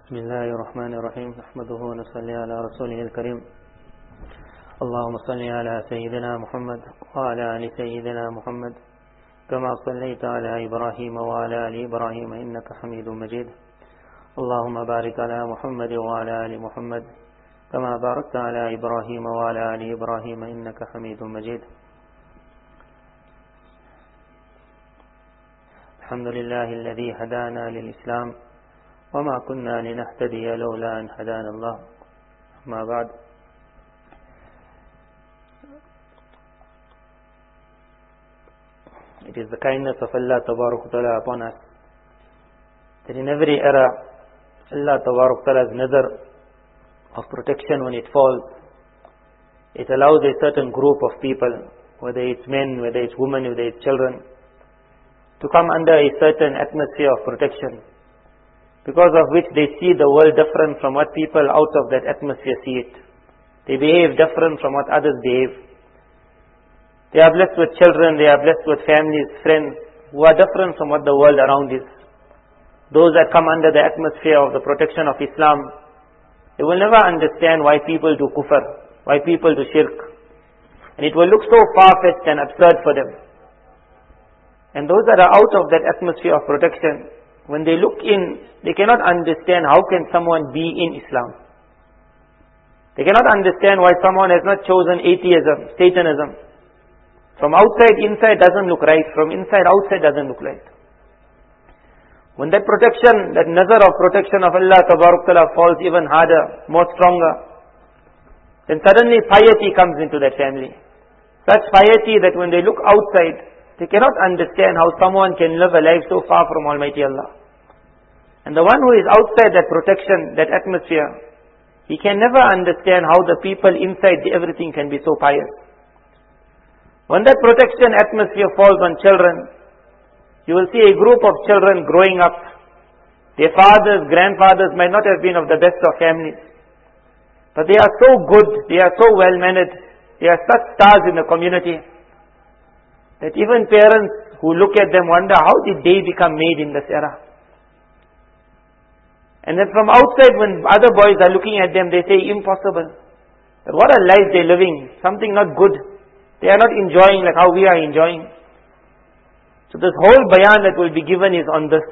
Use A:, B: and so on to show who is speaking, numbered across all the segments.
A: بسم الله الرحمن الرحيم نحمده ونصلي على رسوله الكريم اللهم صل على سيدنا محمد وعلى آل سيدنا محمد كما صليت على إبراهيم وعلى آل إبراهيم إنك حميد مجيد اللهم بارك على محمد وعلى آل محمد كما باركت على إبراهيم وعلى آل إبراهيم إنك حميد مجيد الحمد لله الذي هدانا للإسلام وما كنا لنهتدي لولا أن هدانا الله ما بعد. It is the kindness of Allah Tabarak Ta'ala upon us that in every era Allah Tabarak Ta'ala's nazar of protection, when it falls, it allows a certain group of people, whether it's men, whether it's women, whether it's children, to come under a certain atmosphere of protection, because of which they see the world different from what people out of that atmosphere see it. They behave different from what others behave. They are blessed with children, they are blessed with families, friends, who are different from what the world around is. Those that come under the atmosphere of the protection of Islam, they will never understand why people do kufr, why people do shirk. And it will look so far-fetched and absurd for them. And those that are out of that atmosphere of protection, when they look in, they cannot understand how can someone be in Islam. They cannot understand why someone has not chosen atheism, Satanism. From outside, inside doesn't look right. From inside, outside doesn't look right. When that protection, that nazar of protection of Allah Tabarak Ta'ala falls even harder, more stronger, then suddenly piety comes into that family. Such piety that when they look outside, they cannot understand how someone can live a life so far from Almighty Allah. And the one who is outside that protection, that atmosphere, he can never understand how the people inside everything can be so pious. When that protection atmosphere falls on children, you will see a group of children growing up. Their fathers, grandfathers might not have been of the best of families, but they are so good, they are so well-mannered, they are such stars in the community, that even parents who look at them wonder, how did they become made in this era? And then from outside, when other boys are looking at them, they say, impossible. But what a life they're living, something not good. They are not enjoying like how we are enjoying. So this whole bayan that will be given is on this.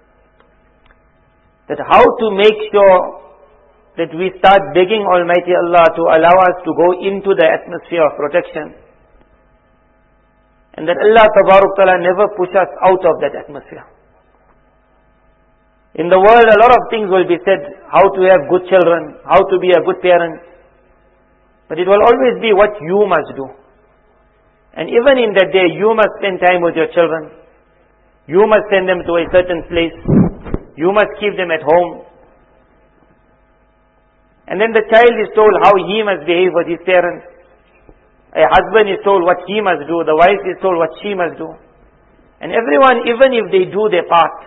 A: That how to make sure that we start begging Almighty Allah to allow us to go into the atmosphere of protection. And that Allah Tabarak Ta'ala never push us out of that atmosphere. In the world, a lot of things will be said, how to have good children, how to be a good parent. But it will always be what you must do. And even in that day, you must spend time with your children. You must send them to a certain place. You must keep them at home. And then the child is told how he must behave with his parents. A husband is told what he must do. The wife is told what she must do. And everyone, even if they do their part.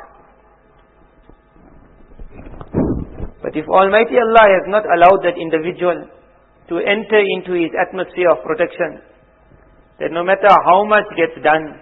A: But if Almighty Allah has not allowed that individual to enter into his atmosphere of protection, that no matter how much gets done,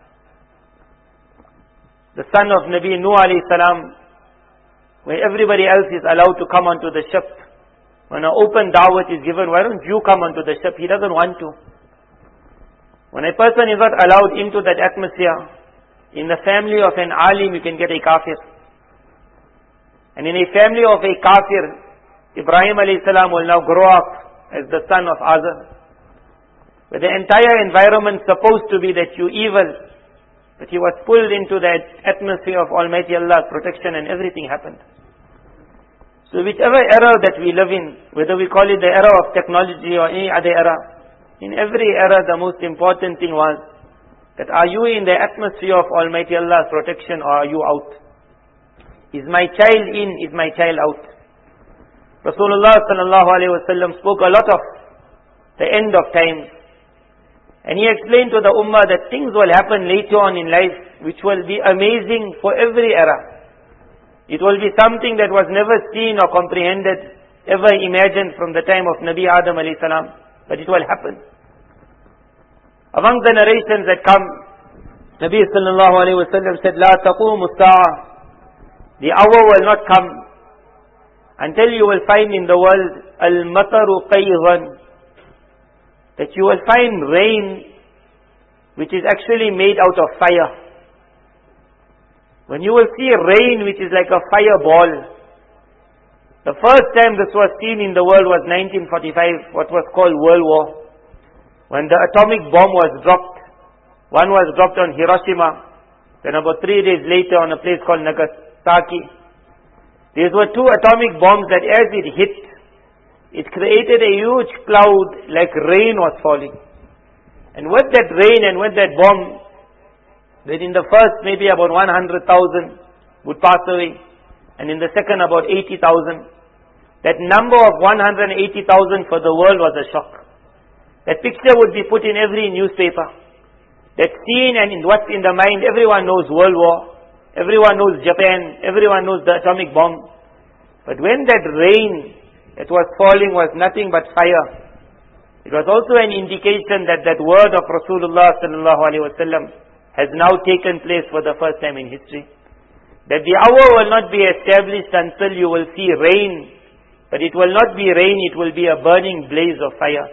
A: the son of Nabi Nuh alayhi salam, where everybody else is allowed to come onto the ship, when an open da'wat is given, why don't you come onto the ship? He doesn't want to. When a person is not allowed into that atmosphere, in the family of an alim, you can get a kafir. And in a family of a kafir, Ibrahim alayhi salam will now grow up as the son of Azar. Where the entire environment is supposed to be that you evil, but he was pulled into that atmosphere of Almighty Allah's protection and everything happened. So whichever era that we live in, whether we call it the era of technology or any other era, in every era the most important thing was that are you in the atmosphere of Almighty Allah's protection or are you out? Is my child in? Is my child out? Rasulullah sallallahu alaihi wasallam spoke a lot of the end of time. And he explained to the ummah that things will happen later on in life which will be amazing for every era. It will be something that was never seen or comprehended, ever imagined from the time of Nabi Adam alayhi salam. But it will happen. Among the narrations that come, Nabi sallallahu alayhi wa sallam said, La taqumu as-sa'a. The hour will not come until you will find in the world al-mataru qayran, that you will find rain which is actually made out of fire. When you will see rain which is like a fireball. The first time this was seen in the world was 1945, what was called World War, when the atomic bomb was dropped. One was dropped on Hiroshima, then about 3 days later on a place called Nagasaki. These were two atomic bombs that as it hit, it created a huge cloud like rain was falling. And with that rain and with that bomb, then in the first maybe about 100,000 would pass away, and in the second about 80,000. That number of 180,000 for the world was a shock. That picture would be put in every newspaper. That scene and in what's in the mind, everyone knows World War, everyone knows Japan, everyone knows the atomic bomb. But when that rain that was falling was nothing but fire, it was also an indication that that word of Rasulullah sallallahu alaihi wasallam has now taken place for the first time in history. That the hour will not be established until you will see rain, but it will not be rain, it will be a burning blaze of fire.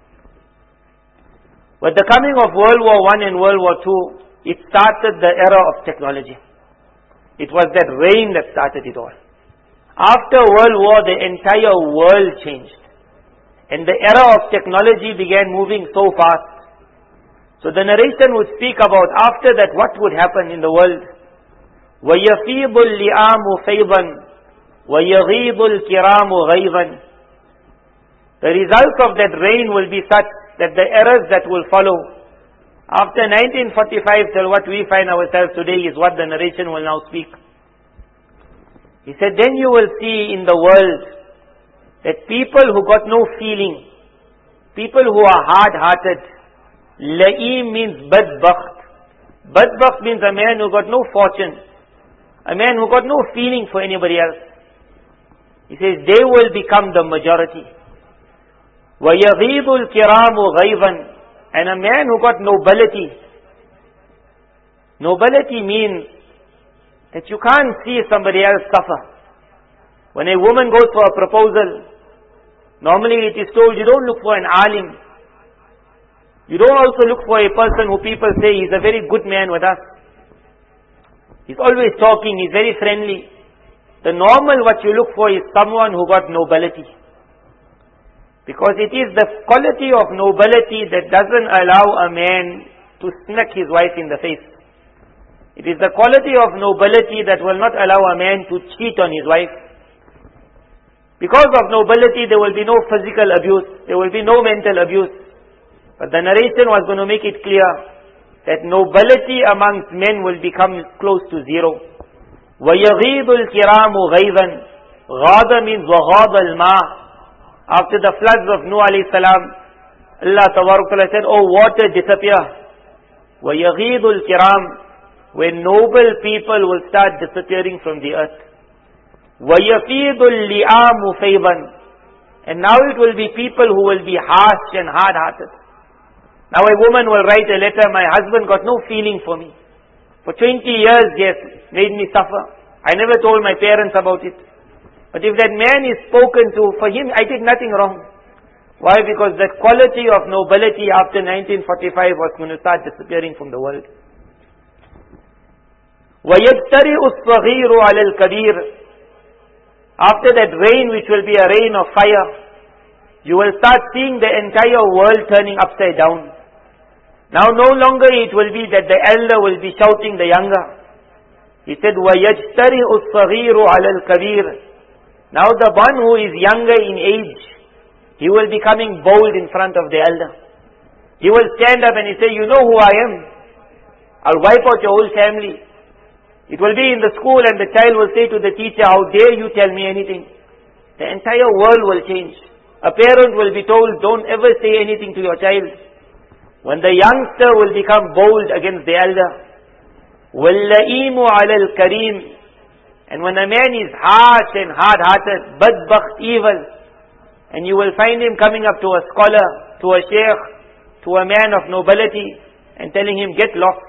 A: With the coming of World War I and World War II, it started the era of technology. It was that rain that started it all. After World War, the entire world changed. And the era of technology began moving so fast. So the narration would speak about after that what would happen in the world. وَيَفِيضُ اللِّئَامُ فَيْضًا وَيَغِيضُ الْكِرَامُ غَيْضًا. The result of that rain will be such that the errors that will follow after 1945 till what we find ourselves today is what the narration will now speak. He said, then you will see in the world that people who got no feeling, people who are hard-hearted, la'im means badbakht. Badbakht means a man who got no fortune, a man who got no feeling for anybody else. He says, they will become the majority. وَيَغِيضُ الْكِرَامُ غَيْظًا. And a man who got nobility. Nobility means that you can't see somebody else suffer. When a woman goes for a proposal, normally it is told you don't look for an alim. You don't also look for a person who people say he's a very good man with us. He's always talking, he's very friendly. The normal what you look for is someone who got nobility. Because it is the quality of nobility that doesn't allow a man to smack his wife in the face. It is the quality of nobility that will not allow a man to cheat on his wife. Because of nobility there will be no physical abuse, there will be no mental abuse. But the narration was going to make it clear that nobility amongst men will become close to zero. وَيَغِيضُ الْكِرَامُ غَيْظًا. غَاضَ means وَغَاضَ الْمَاءِ. After the floods of Nuh alayhi salam, Allah Tabarak said, oh water disappear. وَيَغِيضُ الْكِرَامُ. When noble people will start disappearing from the earth. وَيَفِيضُ اللِّئَامُ فَيْضًا. And now it will be people who will be harsh and hard-hearted. Now a woman will write a letter, my husband got no feeling for me. For 20 years he has made me suffer. I never told my parents about it. But if that man is spoken to, for him I did nothing wrong. Why? Because that quality of nobility after 1945 was going to start disappearing from the world. وَيَجْتَرِئُ الصَّغِيرُ عَلَى الْكَبِيرِ. After that rain, which will be a rain of fire, you will start seeing the entire world turning upside down. Now no longer it will be that the elder will be shouting the younger. He said, وَيَجْتَرِئُ الصَّغِيرُ عَلَى الْكَبِيرِ. Now the one who is younger in age, he will be coming bold in front of the elder. He will stand up and he say, you know who I am? I'll wipe out your whole family. It will be in the school and the child will say to the teacher, how dare you tell me anything? The entire world will change. A parent will be told, don't ever say anything to your child. When the youngster will become bold against the elder. وَاللَّئِيمُ عَلَى الْكَرِيمِ. And when a man is harsh and hard-hearted, badbakht, evil, and you will find him coming up to a scholar, to a sheikh, to a man of nobility, and telling him, get lost.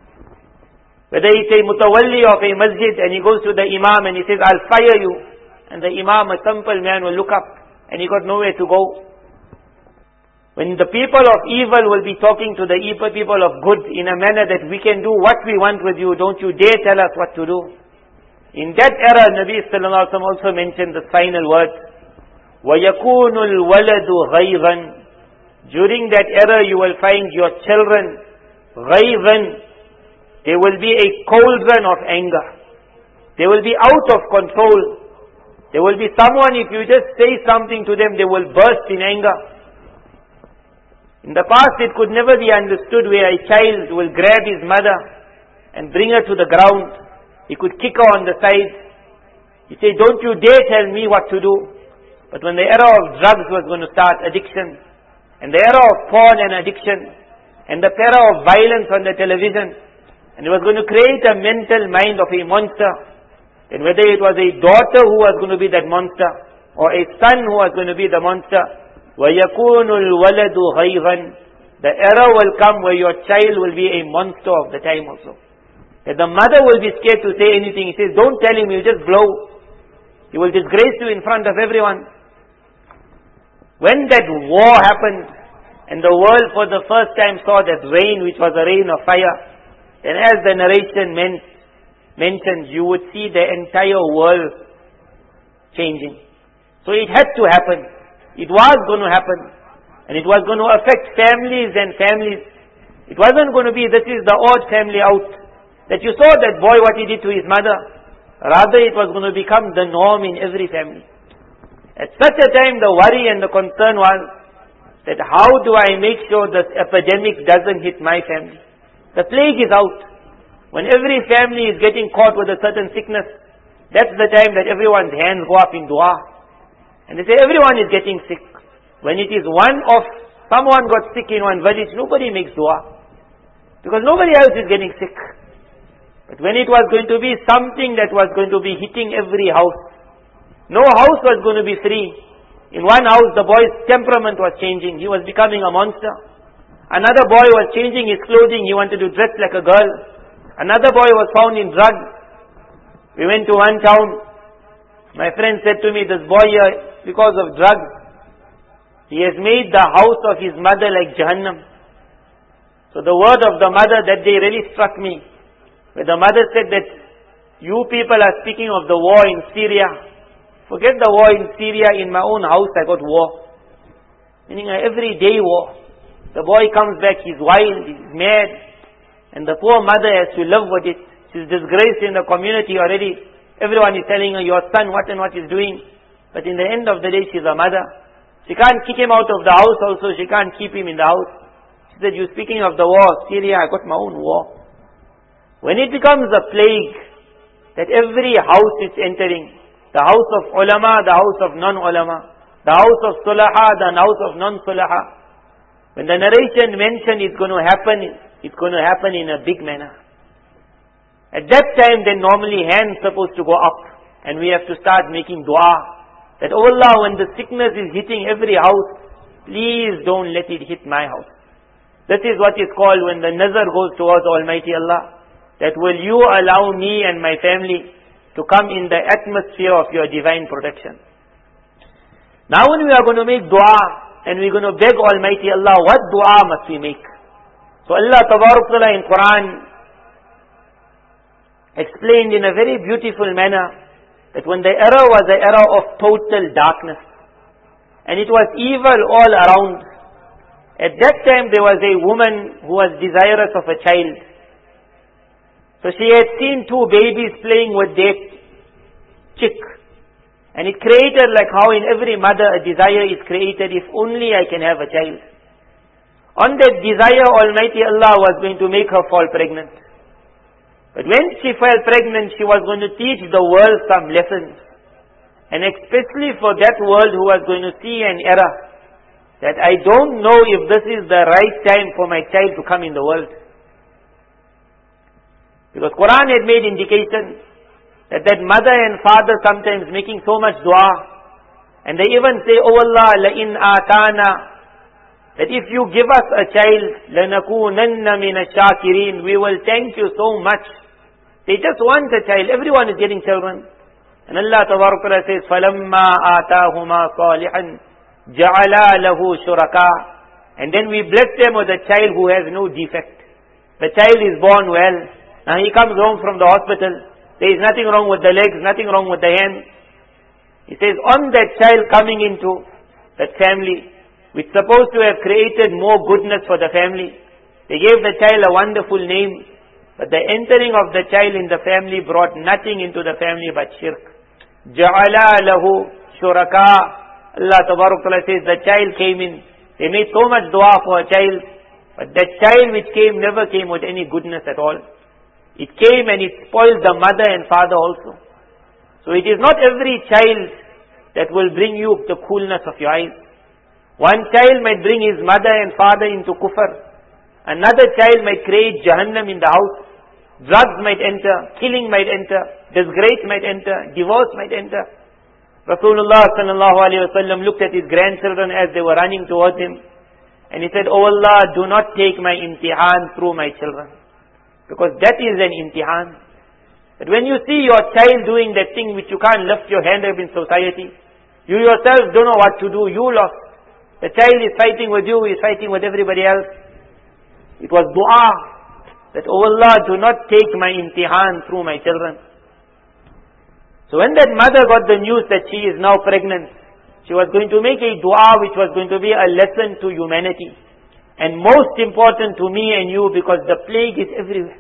A: Whether he's a mutawalli of a masjid, and he goes to the imam and he says, I'll fire you, And the Imam, a simple man, will look up and he got nowhere to go. When the people of evil will be talking to the people of good in a manner that we can do what we want with you, don't you dare tell us what to do. In that era, Nabi Sallallahu Alaihi Wasallam also mentioned the final word, وَيَكُونُ الْوَلَدُ غَيْظًا. During that era, you will find your children غَيْظًا. There will be a cauldron of anger. They will be out of control. There will be someone, if you just say something to them, they will burst in anger. In the past, it could never be understood where a child will grab his mother and bring her to the ground. He could kick her on the side. He said, don't you dare tell me what to do. But when the era of drugs was going to start, addiction, and the era of porn and addiction, and the era of violence on the television, and it was going to create a mental mind of a monster, and whether it was a daughter who was going to be that monster, or a son who was going to be the monster, وَيَكُونُ الْوَلَدُ غَيْظًا. The era will come where your child will be a monster of the time also. That the mother will be scared to say anything. He says, don't tell him, he'll just blow. He will disgrace you in front of everyone. When that war happened, and the world for the first time saw that rain, which was a rain of fire, and as the narration mentions, you would see the entire world changing. So it had to happen. It was going to happen. And it was going to affect families and families. It wasn't going to be, this is the odd family out. That you saw that boy, what he did to his mother. Rather, it was going to become the norm in every family. At such a time, the worry and the concern was that how do I make sure this epidemic doesn't hit my family? The plague is out. When every family is getting caught with a certain sickness, that's the time that everyone's hands go up in dua. And they say everyone is getting sick. When it is someone got sick in one village, nobody makes dua. Because nobody else is getting sick. But when it was going to be something that was going to be hitting every house, no house was going to be free. In one house, the boy's temperament was changing. He was becoming a monster. Another boy was changing his clothing. He wanted to dress like a girl. Another boy was found in drugs. We went to one town. My friend said to me, this boy here, because of drugs, he has made the house of his mother like Jahannam. So the word of the mother that day really struck me. Where the mother said that you people are speaking of the war in Syria. Forget the war in Syria, in my own house I got war. Meaning everyday war. The boy comes back, he's wild, he's mad. And the poor mother has to live with it. She's disgraced in the community already. Everyone is telling her, your son what and what he's doing. But in the end of the day, she's a mother. She can't kick him out of the house also. She can't keep him in the house. She said, you're speaking of the war. Syria, I got my own war. When it becomes a plague, that every house is entering, the house of ulama, the house of non-ulama, the house of sulaha, the house of non-sulaha, when the narration mentioned it's going to happen in a big manner. At that time, then normally hands supposed to go up, and we have to start making dua. That, oh Allah, when the sickness is hitting every house, please don't let it hit my house. This is what is called when the nazar goes towards Almighty Allah. That will you allow me and my family to come in the atmosphere of your divine protection. Now when we are going to make dua, and we're going to beg Almighty Allah, what dua must we make? So Allah Tabarak Ta'ala in Quran explained in a very beautiful manner that when the era was the era of total darkness, and it was evil all around, at that time there was a woman who was desirous of a child. So she had seen two babies playing with their chick, and it created like how in every mother a desire is created, if only I can have a child. On that desire, Almighty Allah was going to make her fall pregnant. But when she fell pregnant, she was going to teach the world some lessons. And especially for that world who was going to see an era, that I don't know if this is the right time for my child to come in the world. Because Quran had made indication that mother and father sometimes making so much dua, and they even say, oh Allah, la in atana, that if you give us a child, lanakunanna min ash-shakirin, we will thank you so much. They just want a child. Everyone is getting children. And And Allah Tabarak Ta'ala says, فَلَمَّا آتَاهُمَا صَالِحًا جَعَلَا لَهُ شُرَكَاءَ. And then we bless them with a child who has no defect. The child is born well. Now he comes home from the hospital. There is nothing wrong with the legs, nothing wrong with the hands. He says, on that child coming into that family, which is supposed to have created more goodness for the family, they gave the child a wonderful name, but the entering of the child in the family brought nothing into the family but shirk. Ja'ala lahu shuraka. Allah Tabarak Ta'ala says, the child came in. They made so much dua for a child, but that child which came never came with any goodness at all. It came and it spoiled the mother and father also. So it is not every child that will bring you the coolness of your eyes. One child might bring his mother and father into kufr. Another child might create Jahannam in the house. Drugs might enter, killing might enter, disgrace might enter, divorce might enter. Rasulullah sallallahu alaihi wasallam looked at his grandchildren as they were running towards him, and he said, "Oh Allah, do not take my imtihan through my children." Because that is an imtihan. That when you see your child doing that thing which you can't lift your hand up in society, you yourself don't know what to do, you lost. The child is fighting with you, is fighting with everybody else. It was dua that, "Oh Allah, do not take my imtihan through my children." So when that mother got the news that she is now pregnant, she was going to make a dua which was going to be a lesson to humanity. And most important to me and you, because the plague is everywhere.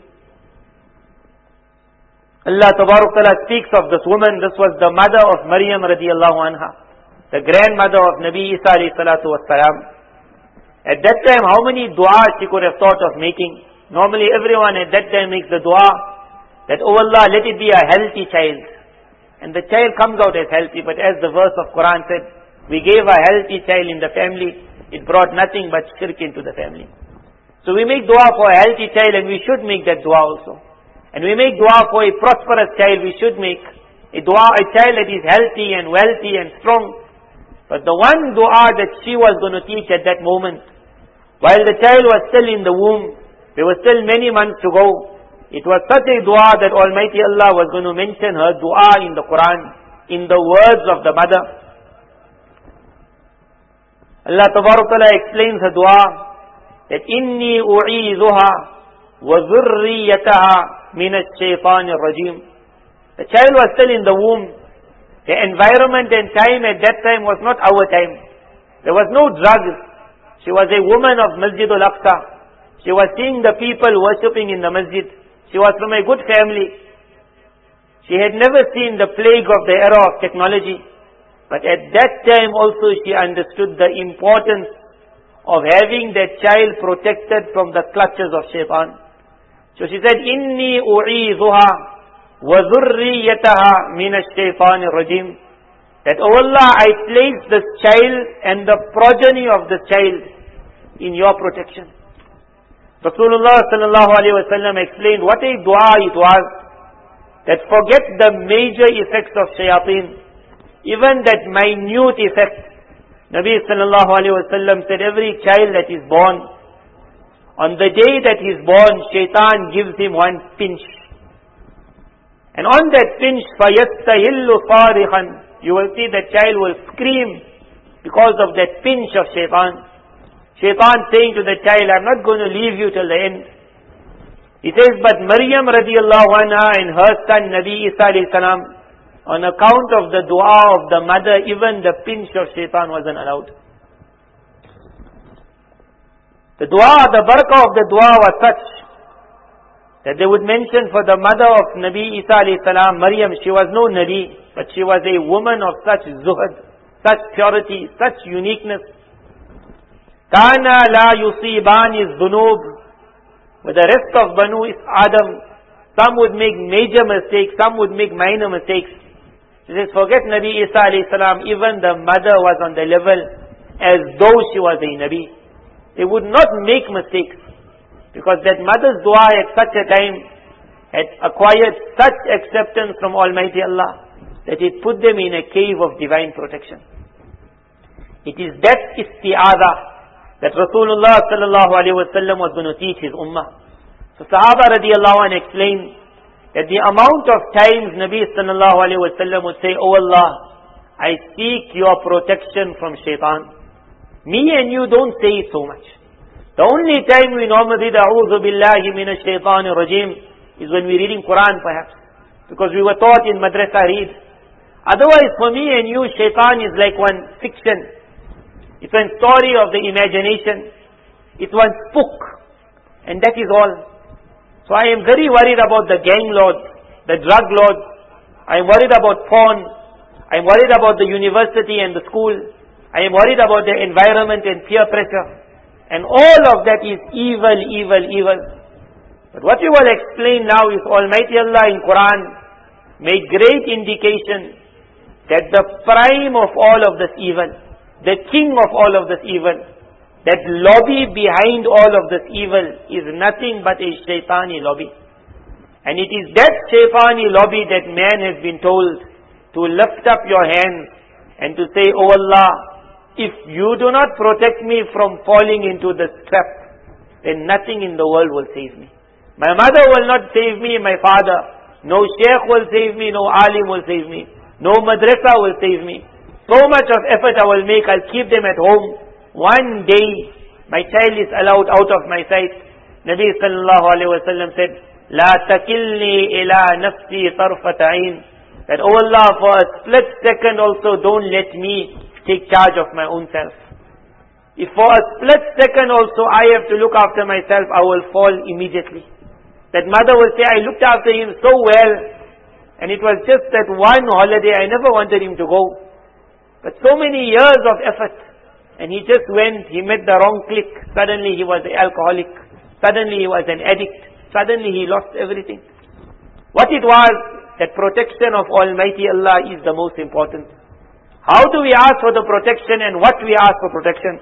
A: Allah Tabarak Ta'ala speaks of this woman. This was the mother of Maryam radiallahu anha, the grandmother of Nabi Isa alayhi salatu wassalam. At that time, how many du'as she could have thought of making? Normally everyone at that time makes the dua that, "Oh Allah, let it be a healthy child." And the child comes out as healthy, but as the verse of Quran said, we gave a healthy child in the family, it brought nothing but shirk into the family. So we make dua for a healthy child, and we should make that dua also. And we make dua for a prosperous child, we should make a dua, a child that is healthy and wealthy and strong. But the one dua that she was going to teach at that moment, while the child was still in the womb, there were still many months to go, it was such a dua that Almighty Allah was going to mention her dua in the Quran, in the words of the mother. Allah Tabarak Ta'ala explains her dua that, "Inni u'idhuha wa dhurriyataha min ash-shaytanir rajim." The child was still in the womb. The environment and time at that time was not our time. There was no drugs. She was a woman of Masjid al-Aqsa. She was seeing the people worshipping in the masjid. She was from a good family. She had never seen the plague of the era of technology. But at that time also she understood the importance of having that child protected from the clutches of shaitan. So she said, "Inni u'idhuha wa dhurriyataha min ash-shaytanir rajim." That, "Oh Allah, I place this child and the progeny of this child in your protection." Rasulullah sallallahu alaihi wasallam explained what a dua it was, that forget the major effects of shayateen, even that minute effect. Nabi sallallahu alaihi wasallam said, every child that is born, on the day that he is born, shaitan gives him one pinch. And on that pinch, فَيَسْتَهِلُّ صَارِخًا, you will see that child will scream because of that pinch of shaitan. Shaitan saying to the child, "I'm not going to leave you till the end." He says, but Maryam radiallahu anha and her son Nabi Isa alayhi salam, on account of the dua of the mother, even the pinch of shaitan wasn't allowed. The dua, the barakah of the dua was such that they would mention for the mother of Nabi Isa alayhi salam, Maryam, she was no Nabi, but she was a woman of such zuhd, such purity, such uniqueness. Kana la yusibani dhunub. With the rest of Banu Adam, some would make major mistakes, some would make minor mistakes. She says, forget Nabi Isa alayhi salam, even the mother was on the level as though she was a Nabi. They would not make mistakes, because that mother's dua at such a time had acquired such acceptance from Almighty Allah that it put them in a cave of divine protection. It is that isti'adha that Rasulullah sallallahu alaihi wasallam was going to teach his ummah. So Sahaba radiallahu anhu explained that the amount of times Nabi sallallahu alayhi wa sallam would say, "Oh Allah, I seek your protection from shaitan." Me and you don't say it so much. The only time we normally read "A'udhu billahi minash shaitanir rajim" is when we're reading Quran perhaps, because we were taught in madrasa read. Otherwise for me and you, shaitan is like one fiction. It's one story of the imagination. It's one spook. And that is all. So I am very worried about the gang lords, the drug lords. I am worried about porn. I am worried about the university and the school. I am worried about the environment and peer pressure. And all of that is evil, evil, evil. But what we will explain now is Almighty Allah in Quran made great indication that the prime of all of this evil, the king of all of this evil, that lobby behind all of this evil is nothing but a shaitani lobby. And it is that shaitani lobby that man has been told to lift up your hands and to say, "Oh Allah, if you do not protect me from falling into this trap, then nothing in the world will save me. My mother will not save me, my father. No sheikh will save me, no alim will save me. No madrasa will save me. So much of effort I will make, I'll keep them at home. One day, my child is allowed out of my sight." Nabi sallallahu alayhi wa sallam said, "La takilni ila nafsi tarfata ayn." That, "Oh Allah, for a split second also don't let me take charge of my own self. If for a split second also I have to look after myself, I will fall immediately." That mother will say, "I looked after him so well, and it was just that one holiday, I never wanted him to go. But so many years of effort, and he just went, he met the wrong clique. Suddenly he was an alcoholic. Suddenly he was an addict. Suddenly he lost everything." What it was, that protection of Almighty Allah is the most important. How do we ask for the protection and what we ask for protection?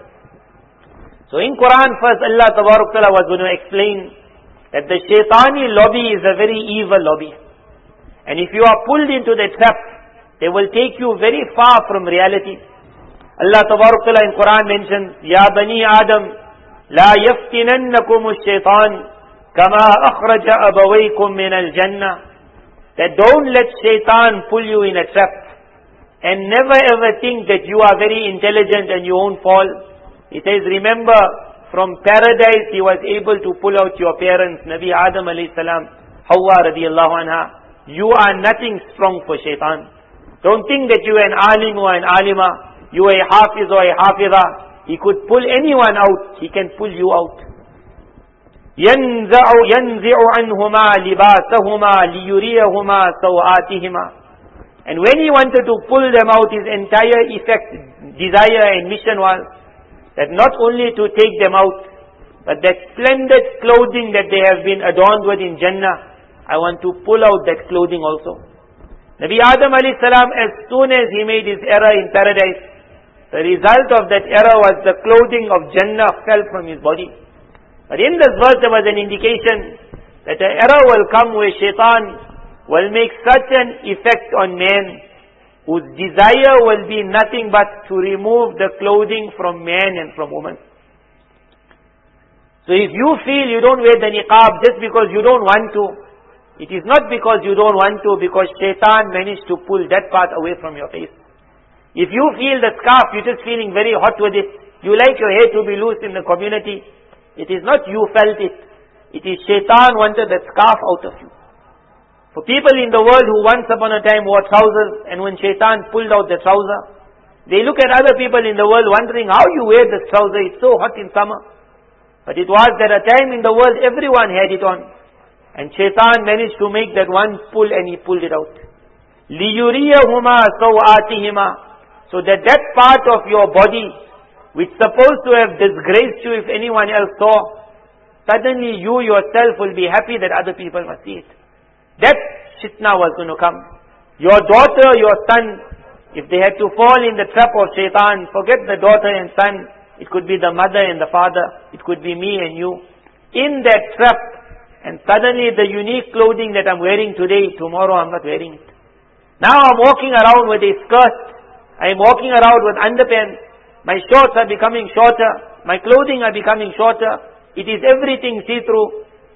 A: So in Quran first, Allah Tabarak Ta'ala was going to explain that the shaitani lobby is a very evil lobby. And if you are pulled into the trap, they will take you very far from reality. Allah Tabarak Ta'ala in Quran mentions, "Ya Bani Adam, la yaftinannakum ash-shaytan kama akhraja abawaykum min al-jannah." That don't let shaitan pull you in a trap. And never ever think that you are very intelligent and you won't fall. He says, remember, from paradise he was able to pull out your parents, Nabi Adam alayhi salam, Hawa radiallahu anha. You are nothing strong for shaitan. Don't think that you are an alim or an alima, you are a hafiz or a hafiza. He could pull anyone out, he can pull you out. يَنْزِعُ عَنْهُمَا لِبَاسَهُمَا لِيُرِيَهُمَا سَوْآتِهِمَا. And when he wanted to pull them out, his entire desire and mission was that not only to take them out, but that splendid clothing that they have been adorned with in Jannah, I want to pull out that clothing also. Nabi Adam alayhi salam, as soon as he made his error in paradise, the result of that error was the clothing of Jannah fell from his body. But in this verse there was an indication that an error will come where shaitan will make such an effect on man whose desire will be nothing but to remove the clothing from man and from woman. So if you feel you don't wear the niqab just because you don't want to, it is not because you don't want to, because shaitan managed to pull that part away from your face. If you feel the scarf, you're just feeling very hot with it, you like your hair to be loose in the community, it is not you felt it. It is shaitan wanted that scarf out of you. For people in the world who once upon a time wore trousers, and when shaitan pulled out the trouser, they look at other people in the world wondering how you wear this trouser, it's so hot in summer. But it was that a time in the world everyone had it on. And shaitan managed to make that one pull, and he pulled it out. لِيُرِيَهُمَا سَوْآتِهِمَا. So that that part of your body, which supposed to have disgraced you if anyone else saw, suddenly you yourself will be happy that other people must see it. That fitna was going to come. Your daughter, your son, if they had to fall in the trap of shaitan, forget the daughter and son, it could be the mother and the father, it could be me and you, in that trap, and suddenly the unique clothing that I'm wearing today, tomorrow I'm not wearing it. Now I'm walking around with a skirt, I'm walking around with underpants, my shorts are becoming shorter, my clothing are becoming shorter, it is everything see-through.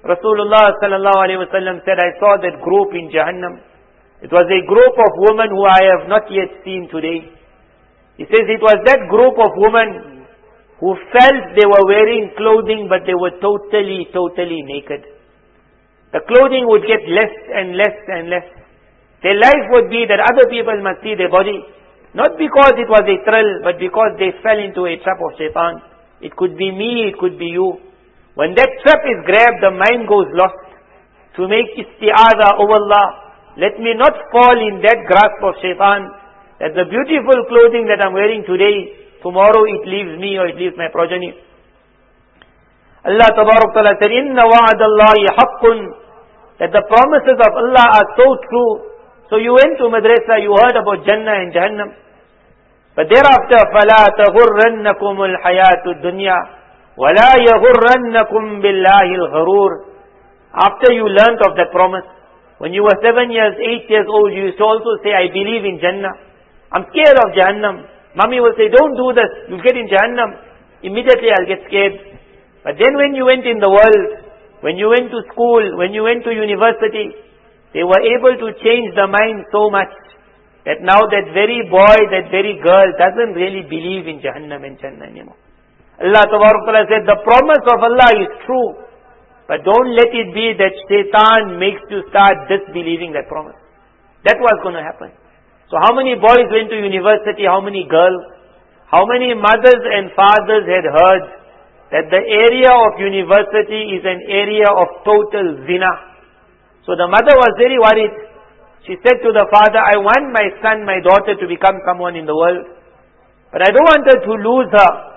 A: Rasulullah sallallahu alaihi wasallam said, I saw that group in Jahannam. It was a group of women who I have not yet seen today. He says it was that group of women who felt they were wearing clothing but they were totally naked. The clothing would get less and less and less. Their life would be that other people must see their body. Not because it was a thrill, but because they fell into a trap of shaitan. It could be me, it could be you. When that trap is grabbed, the mind goes lost. To make isti'adha, oh Allah, let me not fall in that grasp of shaitan, that the beautiful clothing that I'm wearing today, tomorrow it leaves me or it leaves my progeny. Allah Tabarak Ta'ala said, Inna wa'adallahi haqqun, that the promises of Allah are so true. So you went to madrasa, you heard about Jannah and Jahannam. But thereafter, فَلَا تَغُرَّنَّكُمُ الْحَيَاةُ الدُّنْيَا وَلَا يَغُرَّنَّكُمْ بِاللَّهِ الْغَرُورِ. After you learnt of that promise, when you were 7 years, 8 years old, you used to also say, I believe in Jannah. I'm scared of Jahannam. Mommy will say, don't do this, you'll get in Jahannam. Immediately I'll get scared. But then when you went in the world, when you went to school, when you went to university, they were able to change the mind so much that now that very boy, that very girl doesn't really believe in Jahannam and Jannah anymore. Allah Ta'ala said, the promise of Allah is true, but don't let it be that shaitan makes you start disbelieving that promise. That's what's going to happen. So how many boys went to university, how many girls? How many mothers and fathers had heard that the area of university is an area of total zina? So the mother was very worried. She said to the father, I want my son, my daughter to become someone in the world, but I don't want her to lose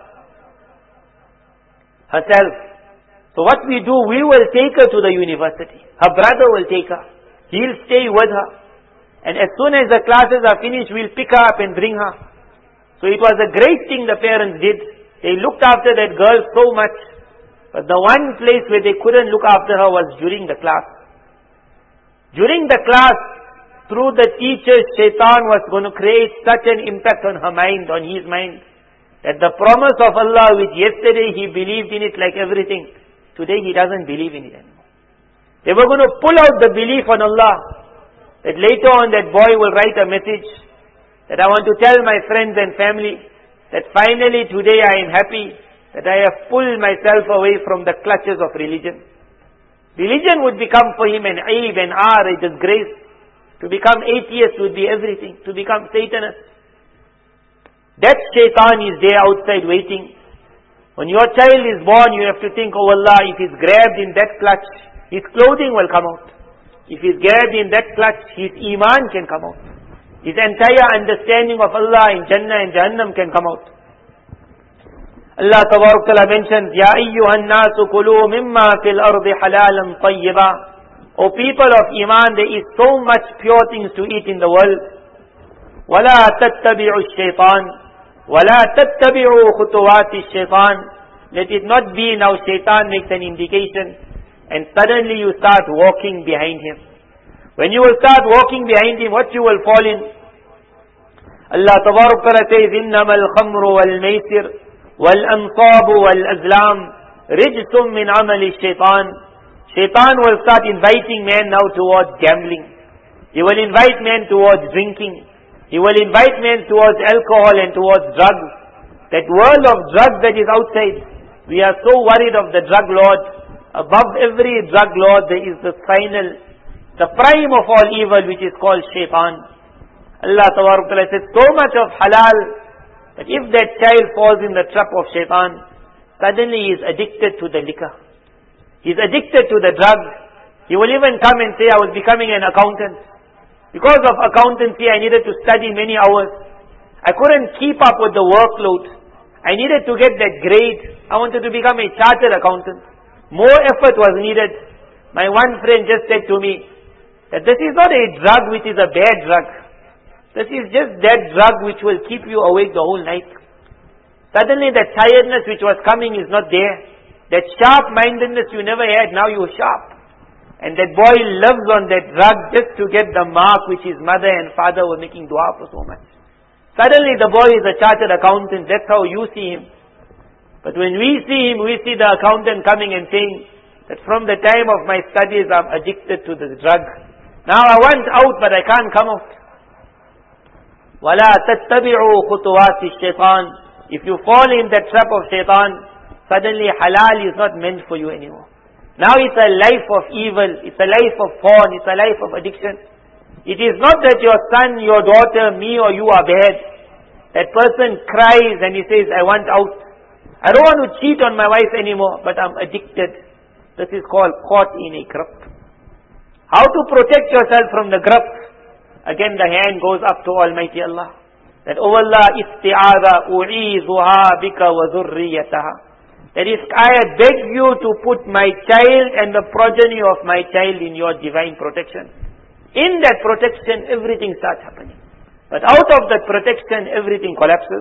A: herself. So what we do, we will take her to the university. Her brother will take her. He'll stay with her. And as soon as the classes are finished, we'll pick her up and bring her. So it was a great thing the parents did. They looked after that girl so much. But the one place where they couldn't look after her was during the class. During the class, through the teachers, shaitan was going to create such an impact on her mind, on his mind, that the promise of Allah, which yesterday he believed in it like everything, today he doesn't believe in it anymore. They were going to pull out the belief on Allah, that later on that boy will write a message, that I want to tell my friends and family, that finally today I am happy, that I have pulled myself away from the clutches of religion. Religion would become for him an aib, an a disgrace. To become atheist would be everything. To become Satanist. That shaitan is there outside waiting. When your child is born, you have to think, oh Allah, if he's grabbed in that clutch, his clothing will come out. If he's grabbed in that clutch, his iman can come out. His entire understanding of Allah in Jannah and Jahannam can come out. Allah Tabarak Ta'ala mentions, Ya ayyuhan nasu kulu mimma fil ardi halalan tayyiba. O people of Iman, there is so much pure things to eat in the world. وَلَا تَتَّبِعُوا الشَّيْطَانِ وَلَا تَتَّبِعُوا خُطُوَاتِ الشَّيْطَانِ. Let it not be now shaitan makes an indication and suddenly you start walking behind him. When you will start walking behind him, what you will fall in? Allah Tabarak Ta'ala says, إِنَّمَا الْخَمْرُ وَالْمَيْسِرُ وَالْأَنْصَابُ وَالْأَزْلَامُ رِجْسٌ مِّنْ عَمَلِ الشَّيْطَانِ. Shaitan will start inviting man now towards gambling. He will invite man towards drinking. He will invite man towards alcohol and towards drugs. That world of drugs that is outside, we are so worried of the drug lord. Above every drug lord there is the final, the prime of all evil, which is called shaitan. Allah Ta'ala says so much of halal, but if that child falls in the trap of shaitan, suddenly he is addicted to the liquor. He is addicted to the drug. He will even come and say, I was becoming an accountant. Because of accountancy, I needed to study many hours. I couldn't keep up with the workload. I needed to get that grade. I wanted to become a chartered accountant. More effort was needed. My one friend just said to me that this is not a drug which is a bad drug. This is just that drug which will keep you awake the whole night. Suddenly that tiredness which was coming is not there. That sharp-mindedness you never had, now you're sharp. And that boy lives on that drug just to get the mark which his mother and father were making dua for so much. Suddenly the boy is a chartered accountant, that's how you see him. But when we see him, we see the accountant coming and saying, that from the time of my studies I'm addicted to the drug. Now I want out but I can't come out. وَلَا تَتَّبِعُوا خُطُوَاتِ الشَّيْطَانِ. If you fall in that trap of shaitan, suddenly halal is not meant for you anymore. Now it's a life of evil, it's a life of porn, it's a life of addiction. It is not that your son, your daughter, me or you are bad. That person cries and he says, I want out. I don't want to cheat on my wife anymore, but I'm addicted. This is called caught in a grip. How to protect yourself from the grip? Again the hand goes up to Almighty Allah. That, oh Allah, isti'adha u'idhuha bika wa dhurriyataha. That is, I beg you to put my child and the progeny of my child in your divine protection. In that protection, everything starts happening. But out of that protection, everything collapses.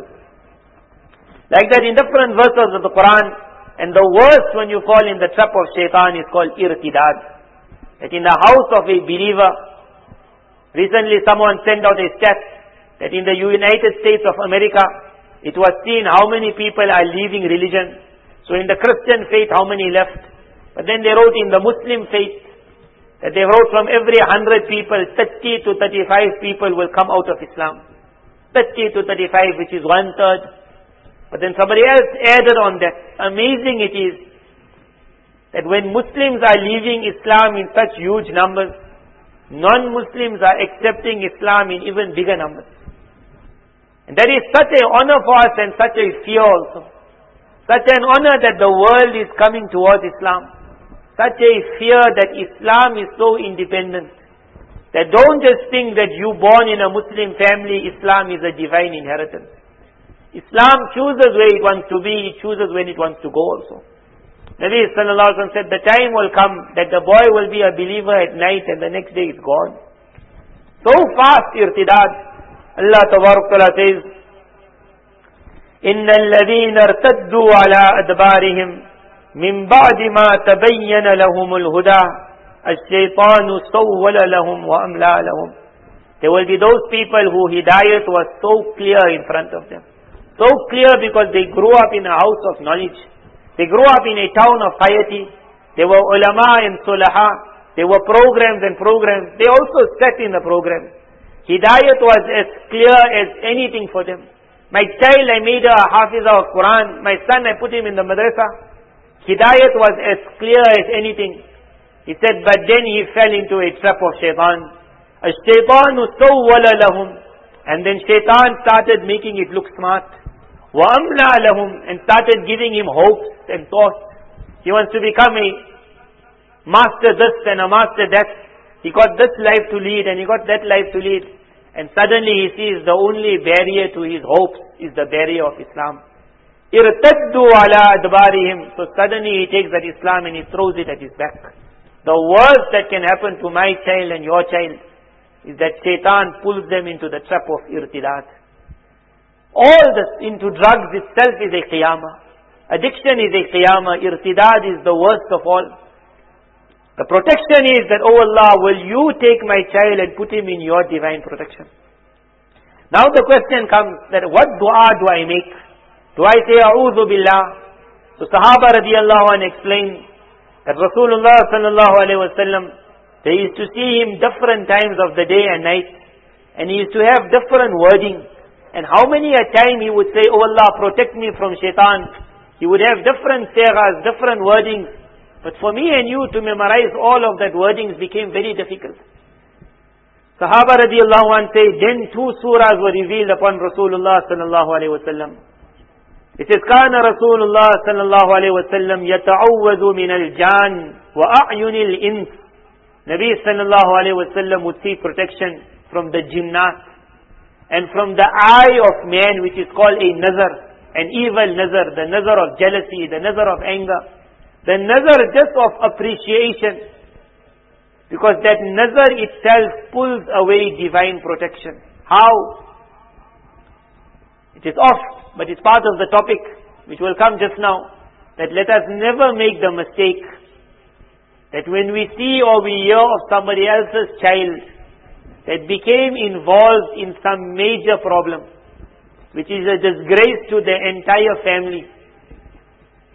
A: Like that in different verses of the Quran, and the worst when you fall in the trap of shaitan is called irtidad. That in the house of a believer, recently someone sent out a stat that in the United States of America, it was seen how many people are leaving religion. So in the Christian faith, how many left? But then they wrote in the Muslim faith, that they wrote from every 100 people, 30 to 35 people will come out of Islam. 30 to 35, which is 1/3. But then somebody else added on that. Amazing it is that when Muslims are leaving Islam in such huge numbers, non-Muslims are accepting Islam in even bigger numbers. And that is such an honor for us and such a fear also. Such an honor that the world is coming towards Islam. Such a fear that Islam is so independent. That don't just think that you born in a Muslim family, Islam is a divine inheritance. Islam chooses where it wants to be, it chooses when it wants to go also. Nabi sallallahu alaihi wasallam said, the time will come that the boy will be a believer at night and the next day it's gone. So fast irtidad. Allah Tabarak Ta'ala says, إِنَّ الَّذِينَ ارْتَدُّوا عَلَىٰ أَدْبَارِهِمْ مِنْ بَعْدِ مَا تَبَيَّنَ لَهُمُ الْهُدَى الشَّيْطَانُ سَوَّلَ لَهُمْ وَأَمْلَى لَهُمْ. There will be those people who hidayat was so clear in front of them. So clear because they grew up in a house of knowledge. They grew up in a town of piety. They were ulama and sulaha. There were programs and programs. They also sat in the program. Hidayat was as clear as anything for them. My child, I made a hafiza of Quran. My son, I put him in the madrasa. Hidayat was as clear as anything. He said, but then he fell into a trap of shaitan. Ash-shaytanu sawwala lahum. And then shaitan started making it look smart. وَأَمْلَى لَهُمْ. And started giving him hopes and thoughts. He wants to become a master this and a master that. He got this life to lead and he got that life to lead. And suddenly he sees the only barrier to his hopes is the barrier of Islam. إِرْتَدُّوا عَلَىٰ أَدْبَارِهِمْ. So suddenly he takes that Islam and he throws it at his back. The worst that can happen to my child and your child is that shaitan pulls them into the trap of irtidat. All this into drugs itself is a qiyamah. Addiction is a qiyamah. Irtidad is the worst of all. The protection is that, oh Allah, will you take my child and put him in your divine protection? Now the question comes that what dua do I make? Do I say A'udhu Billah? So Sahaba radiallahu anh explained that Rasulullah sallallahu alayhi wa sallam, they used to see him different times of the day and night. And he used to have different wording. And how many a time he would say, oh Allah, protect me from shaitan. He would have different sighas, different wordings. But for me and you to memorize all of that wordings became very difficult. Sahaba radiallahu anh say, then 2 surahs were revealed upon Rasulullah sallallahu alayhi wa sallam. It says, كان رسول الله صلى الله عليه وسلم يتعوذ من الجان وأعين الإنس. Nabi sallallahu alayhi wa sallam would seek protection from the jinnat and from the eye of man, which is called a nazar, an evil nazar, the nazar of jealousy, the nazar of anger, the nazar just of appreciation, because that nazar itself pulls away divine protection. How? It is off, but it's part of the topic which will come just now, that let us never make the mistake that when we see or we hear of somebody else's child that became involved in some major problem, which is a disgrace to the entire family,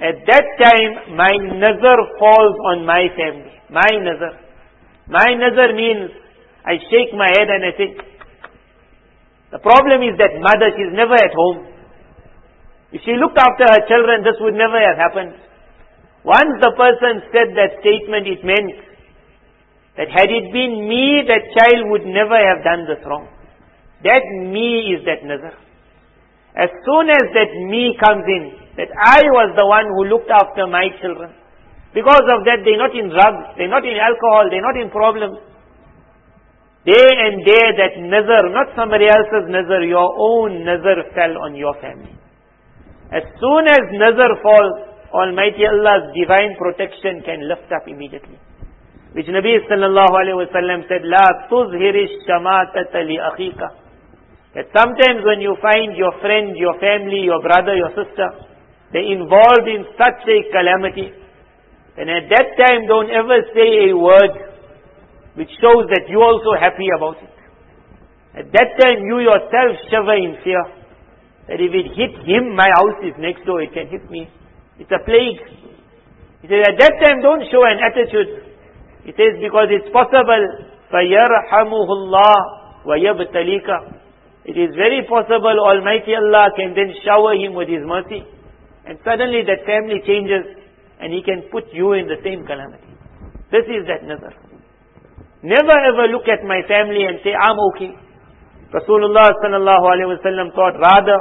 A: At that time, my nazar falls on my family. My nazar. My nazar means I shake my head and I think. The problem is that mother, she's never at home. If she looked after her children, this would never have happened. Once the person said that statement, it meant that had it been me, that child would never have done this wrong. That me is that nazar. As soon as that me comes in, that I was the one who looked after my children. Because of that, they're not in drugs, they're not in alcohol, they're not in problems. Day and day that nazar, not somebody else's nazar, your own nazar fell on your family. As soon as nazar falls, Almighty Allah's divine protection can lift up immediately. Which Nabi sallallahu alayhi wa sallam said, La tuzhirish shamatata li akhika. That sometimes when you find your friend, your family, your brother, your sister, they're involved in such a calamity, then at that time don't ever say a word which shows that you're also happy about it. At that time you yourself shiver in fear that if it hit him, my house is next door, it can hit me. It's a plague. He says at that time don't show an attitude. He says because it's possible, فَيَرْحَمُهُ اللَّهُ وَيَبْتَلِيكَ. It is very possible Almighty Allah can then shower him with His mercy. And suddenly that family changes and He can put you in the same calamity. This is that nazar. Never ever look at my family and say, I'm okay. Rasulullah sallallahu alayhi wa sallam thought rather,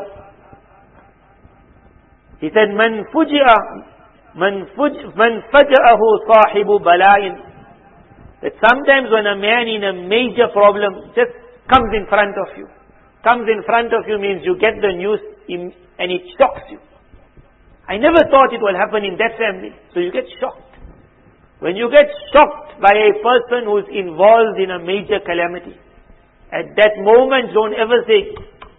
A: he said, Man faja'ahu sahibu bala'in. That sometimes when a man in a major problem just comes in front of you. Comes in front of you means you get the news and it shocks you. I never thought it will happen in that family. So you get shocked. When you get shocked by a person who's involved in a major calamity, at that moment don't ever say,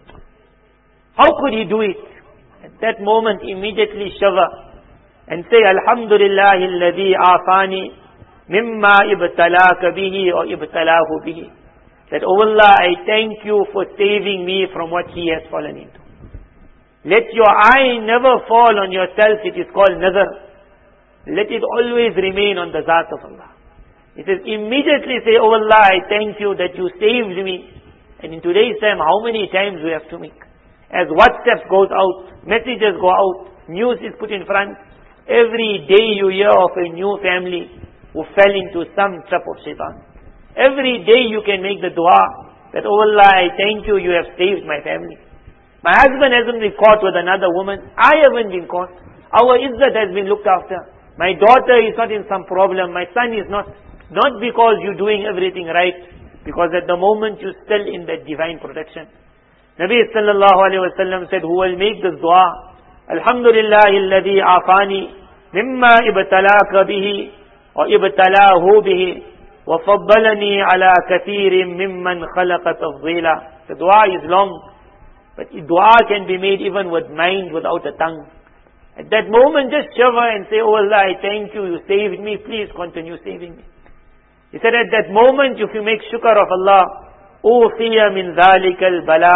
A: how could he do it? At that moment immediately shiver and say, Alhamdulillahi alladhi afani mimma ibtalaka bihi or ibtalahu bihi. That, oh Allah, I thank you for saving me from what he has fallen into. Let your eye never fall on yourself, it is called nazar. Let it always remain on the Zat of Allah. It says, immediately say, oh Allah, I thank you that you saved me. And in today's time, how many times we have to make? As WhatsApp goes out, messages go out, news is put in front. Every day you hear of a new family who fell into some trap of shaitan. Every day you can make the dua that, oh Allah, I thank you, you have saved my family. My husband hasn't been caught with another woman. I haven't been caught. Our izzat has been looked after. My daughter is not in some problem. My son is not. Not because you're doing everything right, because at the moment you're still in that divine protection. Nabi sallallahu alayhi wa sallam said, who will make this dua? Alhamdulillahi alladhi afani mimma ibtalaka bihi or ibtalahu bihi wa faddalani ala kathirin mimman khalaqa tafdila. The dua is long, but dua can be made even with mind, without a tongue. At that moment just shiver and say, oh Allah, I thank you, you saved me, please continue saving me. He said at that moment, if you make shukr of Allah, Ufiya min dhalika al-bala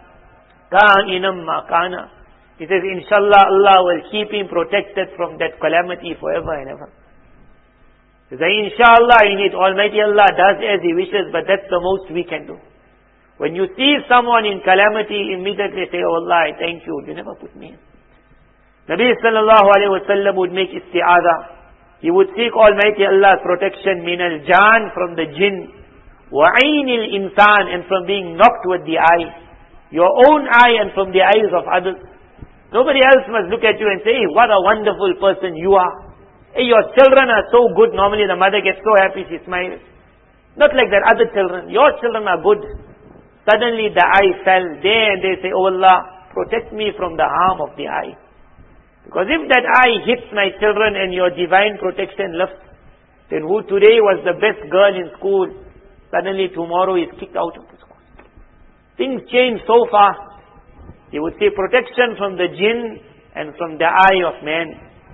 A: ka'inam ma kana. He says, inshallah, Allah will keep him protected from that calamity forever and ever. He says, inshallah, in it, Almighty Allah does as He wishes, but that's the most we can do. When you see someone in calamity, immediately say, oh Allah, I thank you, you never put me in. Nabi sallallahu alayhi wa sallam would make isti'adha. He would seek Almighty Allah's protection min al-jan, from the jinn, wa ayn al-insan, and from being knocked with the eye. Your own eye and from the eyes of others. Nobody else must look at you and say, hey, what a wonderful person you are. Hey, your children are so good. Normally the mother gets so happy, she smiles. Not like that other children. Your children are good. Suddenly the eye fell there and they say, oh Allah, protect me from the harm of the eye. Because if that eye hits my children and your divine protection lifts, then who today was the best girl in school, suddenly tomorrow is kicked out of the school. Things change so fast. He would say protection from the jinn and from the eye of man.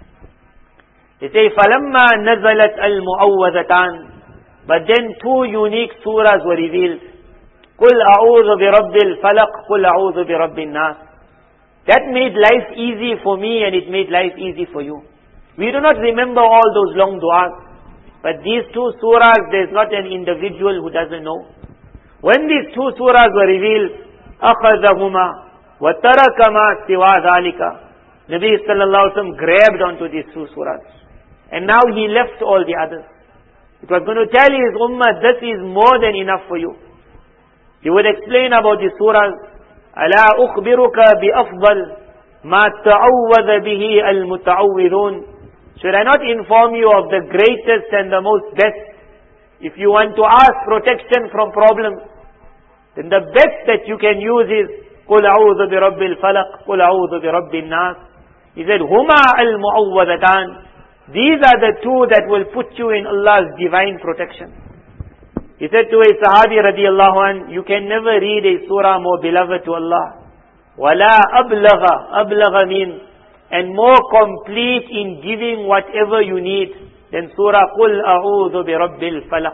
A: They say, فَلَمَّا نَزَلَتْ الْمُعَوَّذَتَانِ. But then two unique surahs were revealed. قُلْ أَعُوذُ بِرَبِّ الْفَلَقِ قُلْ أَعُوذُ بِرَبِّ النَّاسِ. That made life easy for me and it made life easy for you. We do not remember all those long du'as. But these two surahs, there's not an individual who doesn't know. When these two surahs were revealed, أَخَذَهُمَا وَتَرَكَ مَا سِوَى ذَلِكَ, Nabi sallallahu alaihi wasallam grabbed onto these two surahs. And now he left all the others. It was going to tell his ummah, this is more than enough for you. He would explain about the surahs. أَلَا أُخْبِرُكَ بِأَفْضَلْ مَا تَعَوَّذَ بِهِ الْمُتَعَوِّذُونَ. Should I not inform you of the greatest and the most best? If you want to ask protection from problems, then the best that you can use is قُلْ أَعُوذُ بِرَبِّ الْفَلَقِ قُلْ أَعُوذُ بِرَبِّ النَّاسِ. He said, هُمَا الْمُعَوَّذَتَانِ. These are the two that will put you in Allah's divine protection. He said to a Sahabi radiallahu anh, you can never read a surah more beloved to Allah. وَلَا أَبْلَغَ. Ablaga means, and more complete in giving whatever you need than surah قُلْ أَعُوذُ بِرَبِّ الْفَلَقِ.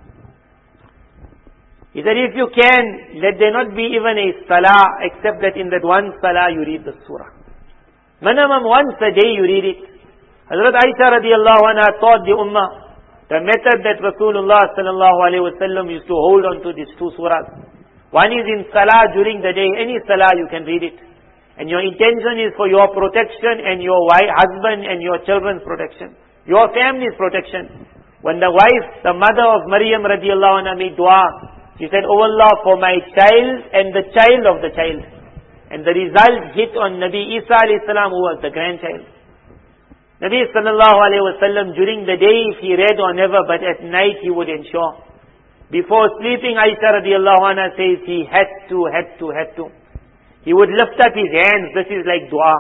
A: He said, if you can, let there not be even a salah, except that in that one salah you read the surah. Minimum once a day you read it. Hazrat Aisha radiallahu anha taught the ummah the method that Rasulullah sallallahu alaihi wasallam used to hold on to these two surahs. One is in salah during the day, any salah you can read it. And your intention is for your protection and your husband and your children's protection. Your family's protection. When the wife, the mother of Maryam radiallahu anha made dua, she said, oh Allah, for my child and the child of the child. And the result hit on Nabi Isa alayhi salam, who was the grandchild. Nabi sallallahu alayhi wasallam, during the day if he read or never, but at night he would ensure. Before sleeping, Aisha radiallahu anha says he had to. He would lift up his hands. This is like dua.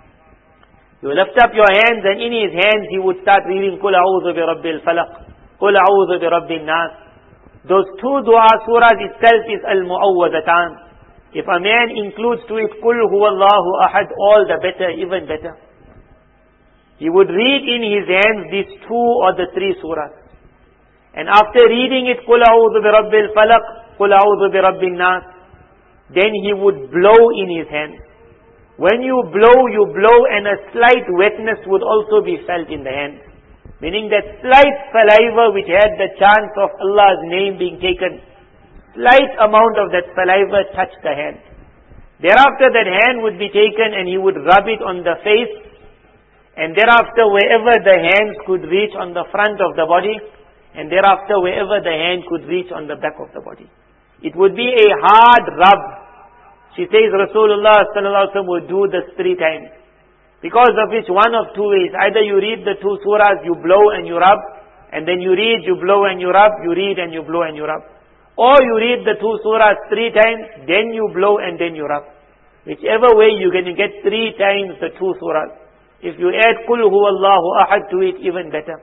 A: You lift up your hands and in his hands he would start reading قُلْ أَعُوذُ بِرَبِّ الْفَلَقِ قُلْ أَعُوذُ بِرَبِّ النَّاسِ. Those two dua surahs itself is al-mu'awwadatan. If a man includes to it قُلْ هُوَ اللَّهُ أَحَدْ, all the better, even better. He would read in his hands these two or the three surahs. And after reading it, قُلْ أَعُوذُ بِرَبِّ الْفَلَقِ قُلْ أَعُوذُ بِرَبِّ النَّاسِ, then he would blow in his hands. When you blow and a slight wetness would also be felt in the hand. Meaning that slight saliva which had the chance of Allah's name being taken, slight amount of that saliva touched the hand. Thereafter that hand would be taken and he would rub it on the face, and thereafter wherever the hands could reach on the front of the body, and thereafter wherever the hand could reach on the back of the body. It would be a hard rub. She says Rasulullah sallallahu alaihi wasallam would do this 3 times. Because of which one of two ways. Either you read the 2 surahs, you blow and you rub, and then you read, you blow and you rub, you read and you blow and you rub. Or you read the 2 surahs 3 times, then you blow and then you rub. Whichever way you're going to get 3 times the 2 surahs. If you add قُلْ هُوَ اللَّهُ أَحَدْ to it, even better.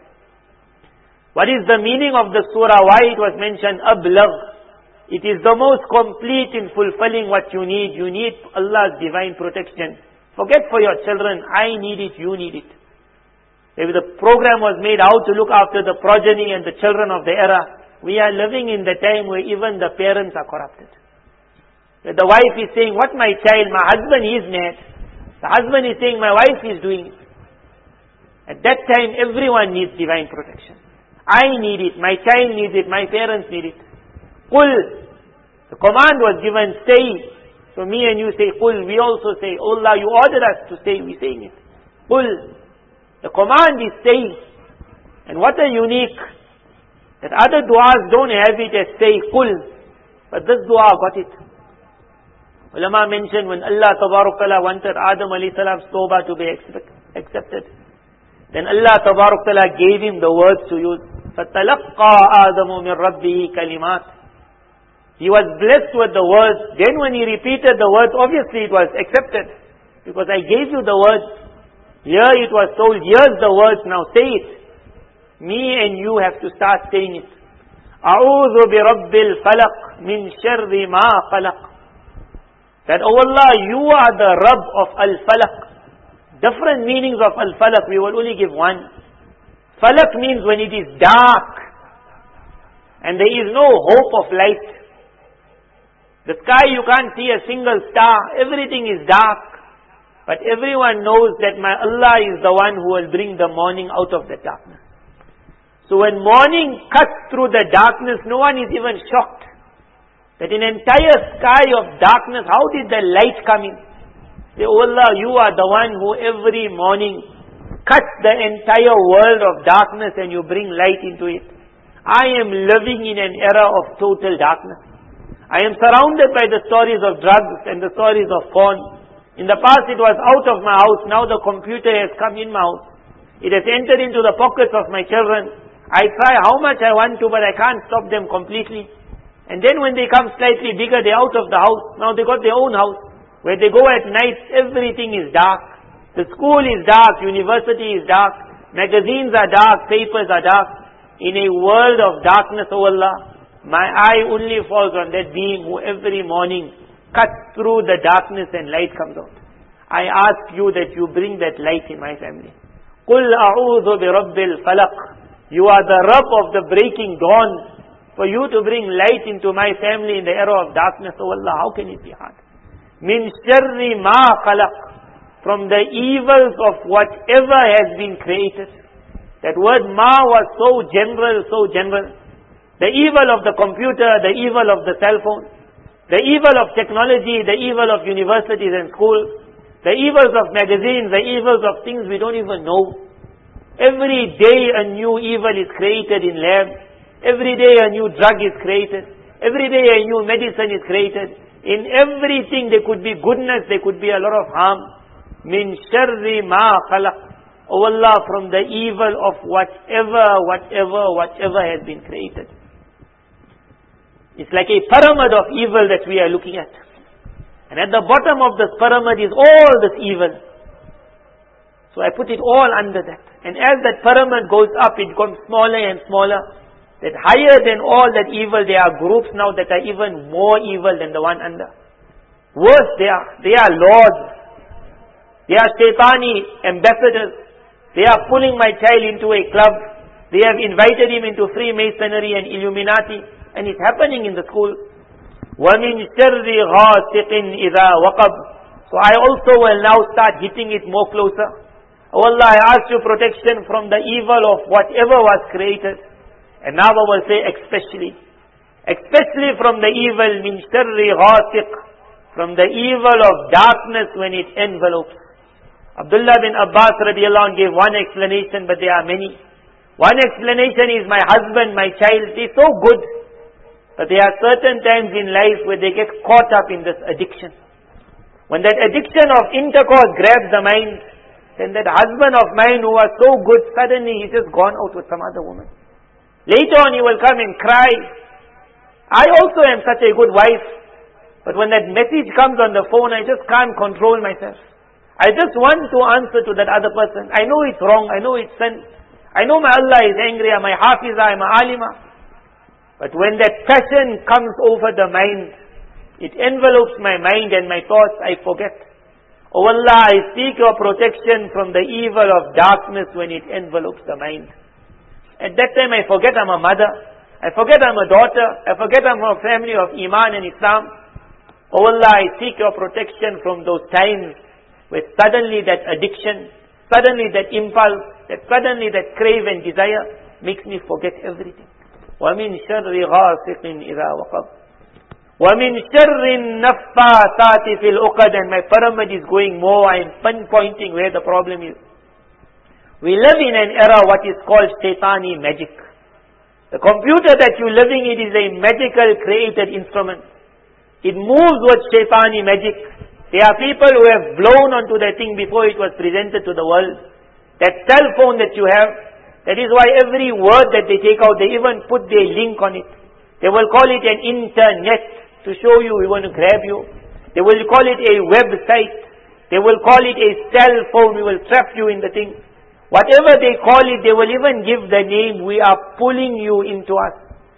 A: What is the meaning of the surah? Why it was mentioned ablagh? It is the most complete in fulfilling what you need. You need Allah's divine protection. Forget for your children, I need it, you need it. Maybe the program was made how to look after the progeny and the children of the era. We are living in the time where even the parents are corrupted. Where the wife is saying, what my child, my husband is mad. The husband is saying, my wife is doing it. At that time, everyone needs divine protection. I need it, my child needs it, my parents need it. Qul, the command was given, say. So me and you say Qul, we also say, oh Allah, you ordered us to say, we saying it. Qul, the command is say. And what a unique, that other du'as don't have it as say Qul, but this du'a got it. Ulama mentioned when Allah Tabarak wanted Adam alayhi salam's tawbah to be accepted, then Allah Tabarak gave him the words to use. فَتَلَقَّى آدَمُ مِنْ رَبِّهِ كَلِمَاتٍ. He was blessed with the words. Then when he repeated the words, obviously it was accepted. Because I gave you the words. Here it was told, here's the words, now say it. Me and you have to start saying it. أَعُوذُ بِرَبِّ الْفَلَقِ مِنْ شَرِّ مَا خَلَقٍ. That, oh Allah, you are the Rabb of Al-Falaq. Different meanings of Al-Falaq, we will only give one. Falaq means when it is dark and there is no hope of light. The sky you can't see a single star, everything is dark. But everyone knows that my Allah is the one who will bring the morning out of the darkness. So when morning cuts through the darkness, no one is even shocked. That an entire sky of darkness, how did the light come in? Say, oh Allah, you are the one who every morning cuts the entire world of darkness and you bring light into it. I am living in an era of total darkness. I am surrounded by the stories of drugs and the stories of porn. In the past it was out of my house, now the computer has come in my house. It has entered into the pockets of my children. I try how much I want to, but I can't stop them completely. And then when they come slightly bigger, they're out of the house. Now they got their own house. Where they go at night, everything is dark. The school is dark, university is dark, magazines are dark, papers are dark. In a world of darkness, O Allah, my eye only falls on that being who every morning cuts through the darkness and light comes out. I ask you that you bring that light in my family. قُلْ أَعُوذُ بِرَبِّ الْفَلَقِ. You are the Rabb of the breaking dawn. For you to bring light into my family in the era of darkness, O Allah, how can it be hard? مِنْ شَرِّ مَا خَلَقْ. From the evils of whatever has been created. That word ma was so general, so general. The evil of the computer, the evil of the cell phone, the evil of technology, the evil of universities and schools, the evils of magazines, the evils of things we don't even know. Every day a new evil is created in labs. Every day a new drug is created. Every day a new medicine is created. In everything there could be goodness, there could be a lot of harm. Min sharri ma khalaq. Oh Allah, from the evil of whatever has been created. It's like a pyramid of evil that we are looking at. And at the bottom of this pyramid is all this evil. So I put it all under that. And as that pyramid goes up, it becomes smaller and smaller. That higher than all that evil, there are groups now that are even more evil than the one under. Worse, they are lords. They are shaitani ambassadors. They are pulling my child into a club. They have invited him into Freemasonry and Illuminati. And it's happening in the school. وَمِنْ شَرِّ غَاسِقٍ إِذَا وَقَبْ. So I also will now start hitting it more closer. Oh Allah, I ask you protection from the evil of whatever was created. And now I will say especially from the evil, مِنْ شَرِّ غَاسِقٍ. From the evil of darkness when it envelopes. Abdullah bin Abbas radiallahu anh gave one explanation, but there are many. One explanation is my husband, my child, they're so good. But there are certain times in life where they get caught up in this addiction. When that addiction of intercourse grabs the mind, then that husband of mine who was so good, suddenly he's just gone out with some other woman. Later on he will come and cry. I also am such a good wife. But when that message comes on the phone, I just can't control myself. I just want to answer to that other person. I know it's wrong. I know it's sin. I know my Allah is angry. I'm a hafiza, I'm a alima. But when that passion comes over the mind, it envelopes my mind and my thoughts, I forget. Oh Allah, I seek your protection from the evil of darkness when it envelopes the mind. At that time I forget I'm a mother. I forget I'm a daughter. I forget I'm a family of Iman and Islam. Oh Allah, I seek your protection from those times where suddenly that addiction, suddenly that impulse, suddenly that crave and desire makes me forget everything. وَمِنْ شَرِّ غَاسِقٍ إِذَا وَقَبْ وَمِنْ شَرِّ النَّفَّاثَاتِ فِي الْعُقَدِ. And my pyramid is going more, I am pinpointing where the problem is. We live in an era what is called shaitani magic. The computer that you're living in is a magical created instrument. It moves with shaitani magic. There are people who have blown onto that thing before it was presented to the world. That cell phone that you have, that is why every word that they take out, they even put their link on it. They will call it an internet to show you, we want to grab you. They will call it a website. They will call it a cell phone, we will trap you in the thing. Whatever they call it, they will even give the name, we are pulling you into us.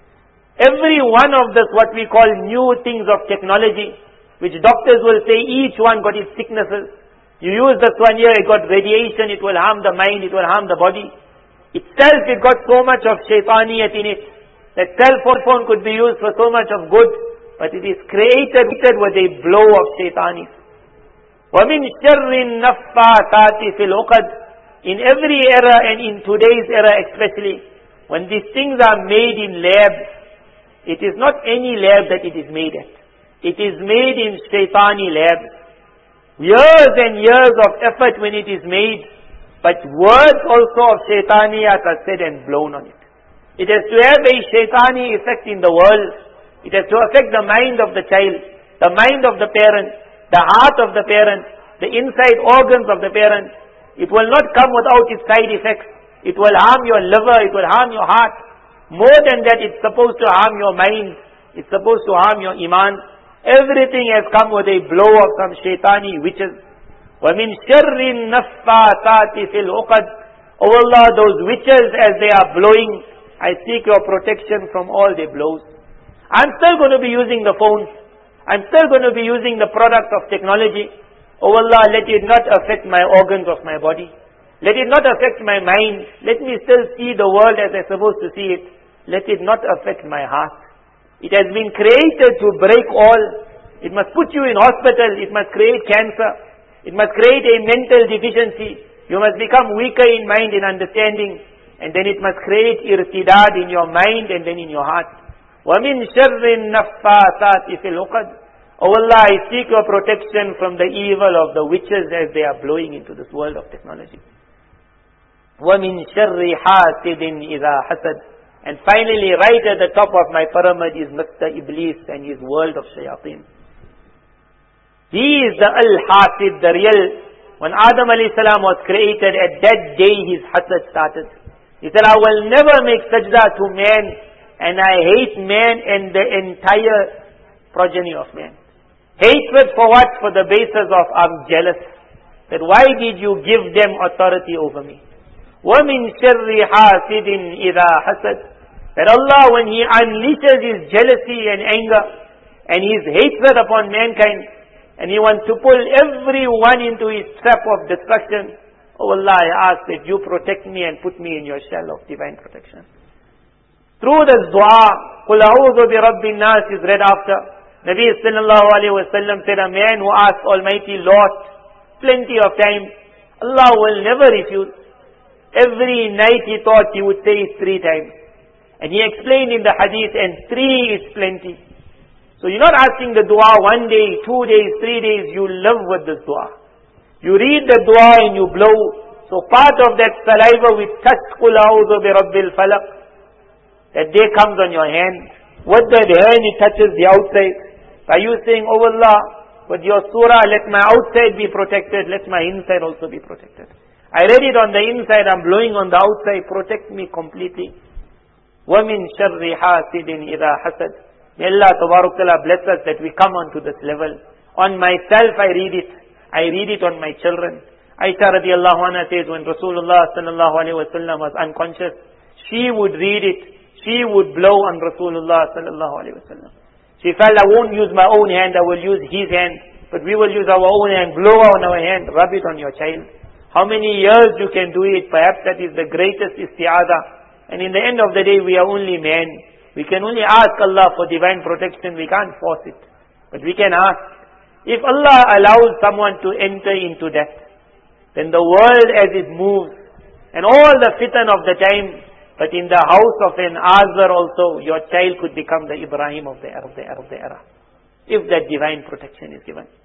A: Every one of this, what we call new things of technology, which doctors will say each one got its sicknesses. You use this one here, it got radiation, it will harm the mind, it will harm the body. Itself, it got so much of shaitaniyat in it. That cell phone could be used for so much of good, but it is created with a blow of shaitanis. وَمِنْ شَرِّ النَّفَّاثَاتِ فِي الْعُقَدِ. In every era, and in today's era especially, when these things are made in labs, it is not any lab that it is made at. It is made in shaitani labs. Years and years of effort when it is made, but words also of shaitaniyat are said and blown on it. It has to have a shaitani effect in the world. It has to affect the mind of the child, the mind of the parent, the heart of the parent, the inside organs of the parent. It will not come without its side effects. It will harm your liver, it will harm your heart. More than that, it's supposed to harm your mind. It's supposed to harm your iman. Everything has come with a blow of some shaitani witches. وَمِنْ شَرِّ النَّفَّاثَاتِ فِي الْعُقَدِ. O Allah, those witches as they are blowing, I seek your protection from all their blows. I'm still going to be using the phones. I'm still going to be using the products of technology. O Allah, let it not affect my organs of my body. Let it not affect my mind. Let me still see the world as I'm supposed to see it. Let it not affect my heart. It has been created to break all. It must put you in hospital. It must create cancer. It must create a mental deficiency. You must become weaker in mind and understanding. And then it must create irtidad in your mind and then in your heart. وَمِنْ شَرِّ النَّفَّاثَاتِ فِي الْعُقَدِ. O Allah, I seek your protection from the evil of the witches as they are blowing into this world of technology. وَمِنْ شَرِّ حَاسِدٍ إِذَا حَسَدٍ. And finally, right at the top of my pyramid is Mr. Iblis and his world of shayateen. He is the Al-Hasid, the real. When Adam alayhi salam was created, at that day his hasad started. He said, I will never make sajda to man, and I hate man and the entire progeny of man. Hatred for what? For the basis of I'm jealous. That why did you give them authority over me? وَمِنْ شَرِّ حَاسِدٍ إِذَا حَسَدٍ. That Allah, when He unleashes His jealousy and anger and His hatred upon mankind, and He wants to pull everyone into His trap of destruction, oh Allah, I ask that you protect me and put me in your shell of divine protection. Through this dua, قُلْ أَعُوذُ بِرَبِّ النَّاسِ is read after. Nabi sallallahu alayhi wa sallam said, a man who asks Almighty Lord plenty of time, Allah will never refuse. Every night he thought he would say it 3 times. And he explained in the hadith, and 3 is plenty. So you're not asking the dua 1 day, 2 days, 3 days, you live with this dua. You read the dua and you blow. So part of that saliva we touch قُلْ أَعُوذُ بِرَبِّ الْفَلَقِ. That day comes on your hand. With that hand it touches the outside. Are you saying, oh Allah, with your surah, let my outside be protected, let my inside also be protected. I read it on the inside, I'm blowing on the outside, protect me completely. وَمِنْ شَرِّ حَاسِدٍ إِذَا حَسَدٍ. May Allah Tabarak Ta'ala bless us that we come onto this level. On myself I read it. I read it on my children. Aisha radiallahu anha says, when Rasulullah sallallahu alayhi wa sallam was unconscious, she would read it. She would blow on Rasulullah sallallahu alayhi wa sallam. She felt, I won't use my own hand, I will use his hand. But we will use our own hand, blow on our hand, rub it on your child. How many years you can do it? Perhaps that is the greatest isti'adah. And in the end of the day, we are only men. We can only ask Allah for divine protection. We can't force it. But we can ask. If Allah allows someone to enter into that, then the world as it moves, and all the fitan of the time, but in the house of an Azar also, your child could become the Ibrahim of the era. If that divine protection is given.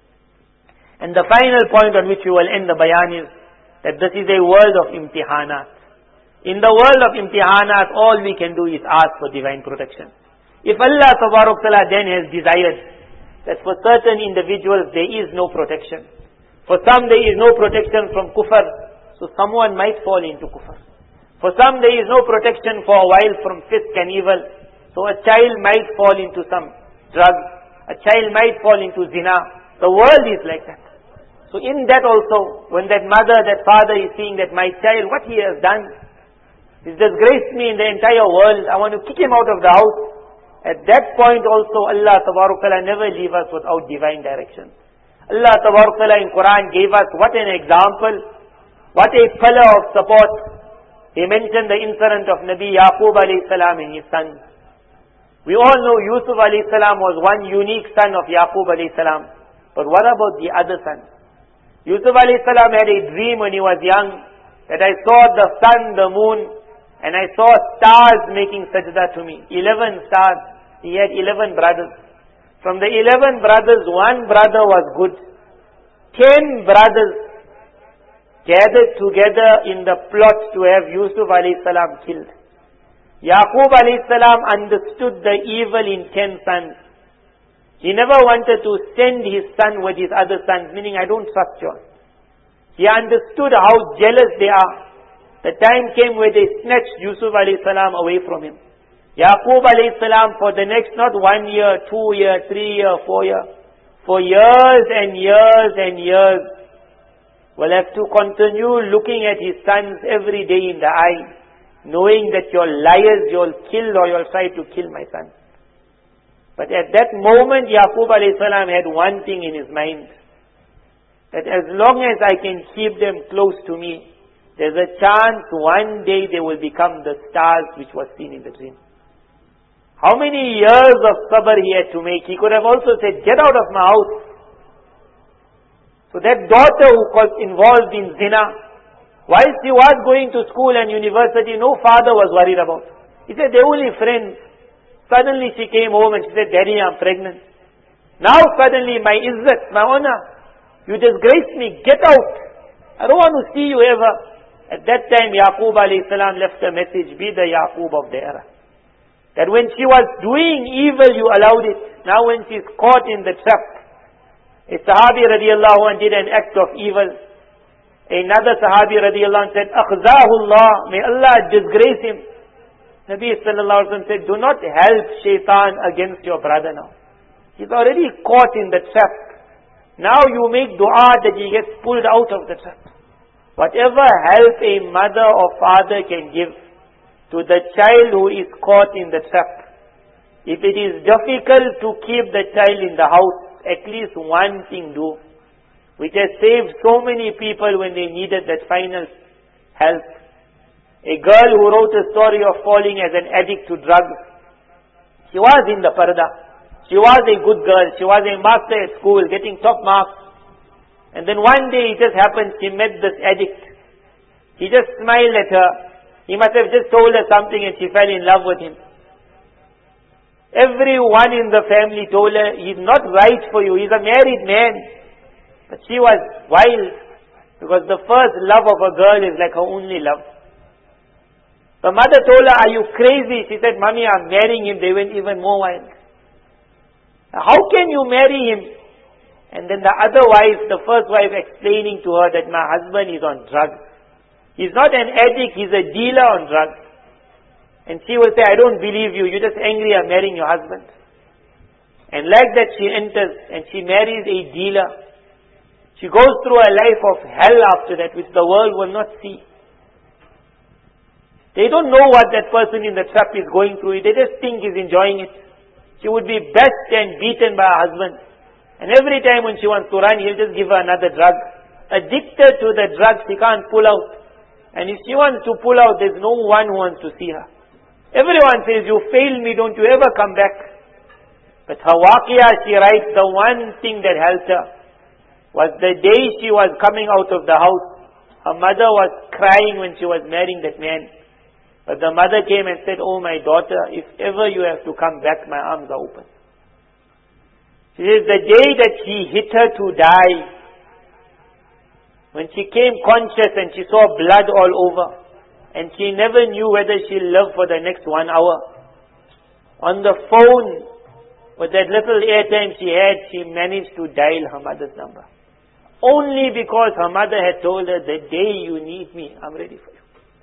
A: And the final point on which we will end the bayan is, that this is a world of imtihanat. In the world of imtihanat, all we can do is ask for divine protection. If Allah Tabarak Ta'ala then has desired that for certain individuals there is no protection, for some there is no protection from kufr, so someone might fall into kufr. For some there is no protection for a while from fisk and evil, so a child might fall into some drugs, a child might fall into zina. The world is like that. So in that also, when that mother, that father is seeing that my child, what he has done, he's disgraced me in the entire world, I want to kick him out of the house. At that point also, Allah Tabarak Ta'ala never leave us without divine direction. Allah Tabarak Ta'ala in Quran gave us what an example, what a pillar of support. He mentioned the incident of Nabi Yaqub alayhi salam and his sons. We all know Yusuf alayhi salam was one unique son of Yaqub alayhi salam. But what about the other sons? Yusuf alayhi salam had a dream when he was young, that I saw the sun, the moon, and I saw stars making sajda to me. 11 stars. He had 11 brothers. From the 11 brothers, one brother was good. 10 brothers gathered together in the plot to have Yusuf alayhi salam killed. Yaqub alayhi salam understood the evil in 10 sons. He never wanted to send his son with his other sons, meaning I don't trust you. He understood how jealous they are. The time came where they snatched Yusuf alayhi salam away from him. Yaqub alayhi salam, for the next not 1 year, 2 year, 3 year, 4 year, for years and years and years, will have to continue looking at his sons every day in the eye, knowing that you're liars, you'll kill or you'll try to kill my son. But at that moment, Yaqub alayhi salam had one thing in his mind, that as long as I can keep them close to me, there's a chance one day they will become the stars which was seen in the dream. How many years of sabr he had to make? He could have also said, get out of my house. So that daughter who was involved in zina, while she was going to school and university, no father was worried about. He said, they're only friends. Suddenly she came home and she said, Daddy, I'm pregnant. Now suddenly my izzat, my honor, you disgraced me, get out. I don't want to see you ever. At that time, Yaqub alayhi salam left a message, be the Yaqub of the era. That when she was doing evil, you allowed it. Now when she's caught in the trap, a Sahabi radiallahu anh did an act of evil. Another Sahabi radiallahu anh said, Akhzahu Allah, may Allah disgrace him. Nabi sallallahu alaihi wasallam said, do not help shaitan against your brother now. He's already caught in the trap. Now you make dua that he gets pulled out of the trap. Whatever help a mother or father can give to the child who is caught in the trap. If it is difficult to keep the child in the house, at least one thing do, which has saved so many people when they needed that final help. A girl who wrote a story of falling as an addict to drugs. She was in the parda. She was a good girl. She was a master at school, getting top marks. And then one day it just happened, she met this addict. He just smiled at her. He must have just told her something and she fell in love with him. Everyone in the family told her, he's not right for you, he's a married man. But she was wild, because the first love of a girl is like her only love. The mother told her, are you crazy? She said, Mommy, I'm marrying him. They went even more wild. How can you marry him? And then the other wife, the first wife, explaining to her that my husband is on drugs. He's not an addict, he's a dealer on drugs. And she will say, I don't believe you, you're just angry I'm marrying your husband. And like that she enters and she marries a dealer. She goes through a life of hell after that, which the world will not see. They don't know what that person in the trap is going through. They just think he's enjoying it. She would be bashed and beaten by her husband. And every time when she wants to run, he'll just give her another drug. Addicted to the drug, she can't pull out. And if she wants to pull out, there's no one who wants to see her. Everyone says, you failed me, don't you ever come back. But her waqiyah, she writes, the one thing that helped her was the day she was coming out of the house. Her mother was crying when she was marrying that man. But the mother came and said, oh my daughter, if ever you have to come back, my arms are open. She says, the day that he hit her to die, when she came conscious and she saw blood all over, and she never knew whether she'll live for the next 1 hour. On the phone, with that little airtime she had, she managed to dial her mother's number. Only because her mother had told her, the day you need me, I'm ready for you.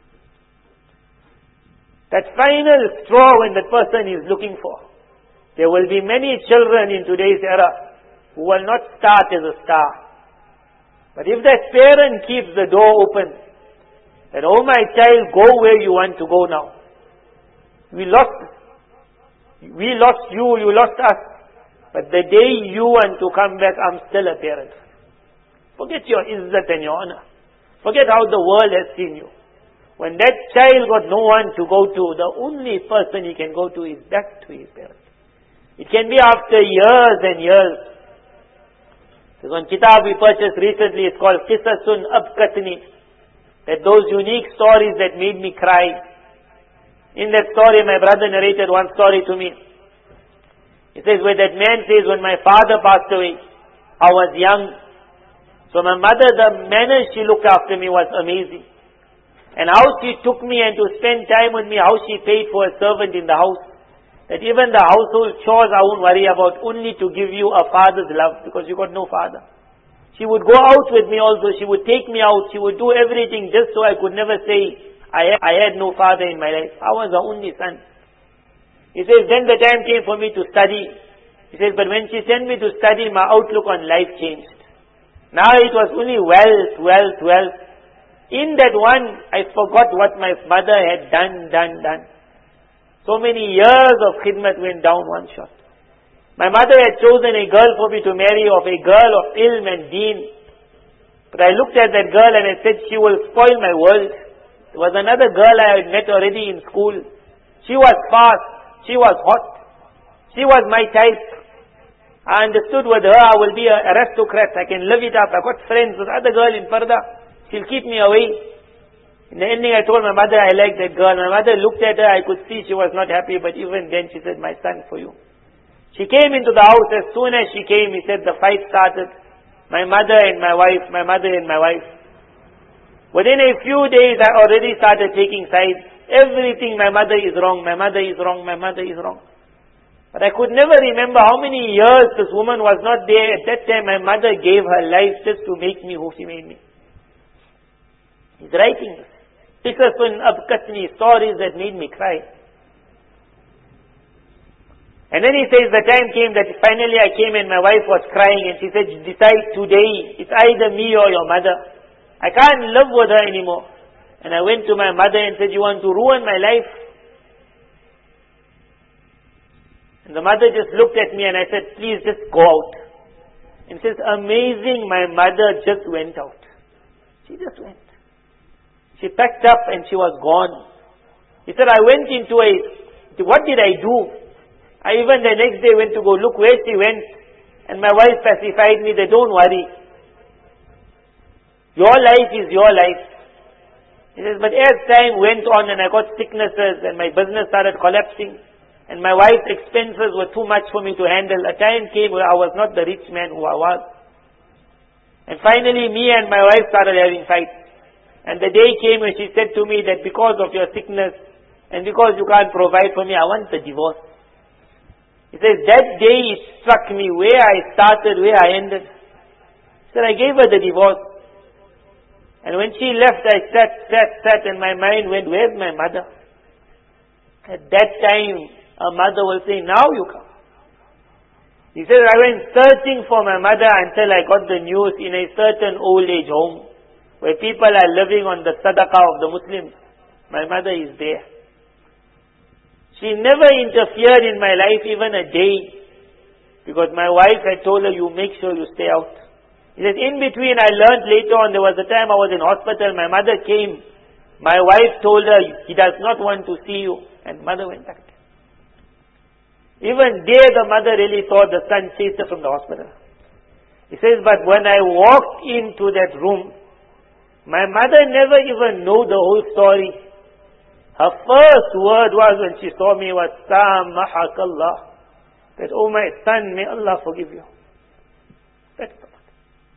A: That final straw when that person is looking for. There will be many children in today's era who will not start as a star. But if that parent keeps the door open, that, oh my child, go where you want to go now. We lost you, you lost us. But the day you want to come back, I'm still a parent. Forget your izzat and your honor. Forget how the world has seen you. When that child got no one to go to, the only person he can go to is back to his parents. It can be after years and years. So There's one kitab we purchased recently, it's called Qisasun Abkatni. That those unique stories that made me cry. In that story, my brother narrated one story to me. He says, where that man says, when my father passed away, I was young. So my mother, the manner she looked after me was amazing. And how she took me and to spend time with me, how she paid for a servant in the house. That even the household chores I won't worry about, only to give you a father's love, because you got no father. She would go out with me also, she would take me out, she would do everything just so I could never say, I had no father in my life. I was the only son. He says, then the time came for me to study. He says, but when she sent me to study, my outlook on life changed. Now it was only wealth. In that one, I forgot what my mother had done. So many years of khidmat went down one shot. My mother had chosen a girl for me to marry, of a girl of ilm and deen. But I looked at that girl and I said, she will spoil my world. There was another girl I had met already in school. She was fast. She was hot. She was my type. I understood with her I will be an aristocrat. I can live it up. I got friends with other girl in Parda. She'll keep me away. In the ending I told my mother I like that girl. My mother looked at her. I could see she was not happy. But even then she said, my son for you. She came into the house. As soon as she came, he said the fight started. My mother and my wife. Within a few days I already started taking sides. Everything, my mother is wrong. But I could never remember how many years this woman was not there. At that time my mother gave her life just to make me who she made me. He's writing this. Qisasun Abkatni, stories that made me cry. And then he says the time came that finally I came and my wife was crying and she said, decide today, it's either me or your mother. I can't live with her anymore. And I went to my mother and said, you want to ruin my life? And the mother just looked at me and I said, please just go out. And says, amazing, my mother just went out. She just went. She packed up and she was gone. He said, I went into what did I do? I even the next day went to go look where she went. And my wife pacified me that don't worry. Your life is your life. He says, but as time went on and I got sicknesses and my business started collapsing and my wife's expenses were too much for me to handle, a time came where I was not the rich man who I was. And finally me and my wife started having fights. And the day came when she said to me that because of your sickness and because you can't provide for me, I want the divorce. He says, that day it struck me where I started, where I ended. He said, I gave her the divorce. And when she left, I sat and my mind went, where's my mother? At that time, a mother will say, now you come. He says, I went searching for my mother until I got the news in a certain old age home where people are living on the sadaqah of the Muslims. My mother is there. She never interfered in my life even a day, because my wife had told her, you make sure you stay out. He says, in between I learned later on, there was a time I was in hospital, my mother came. My wife told her, he does not want to see you. And mother went back. Even there the mother really thought the son chased her from the hospital. He says, but when I walked into that room, my mother never even knew the whole story. Her first word was when she saw me was, Samahakallah. That, oh my son, may Allah forgive you. That's the matter.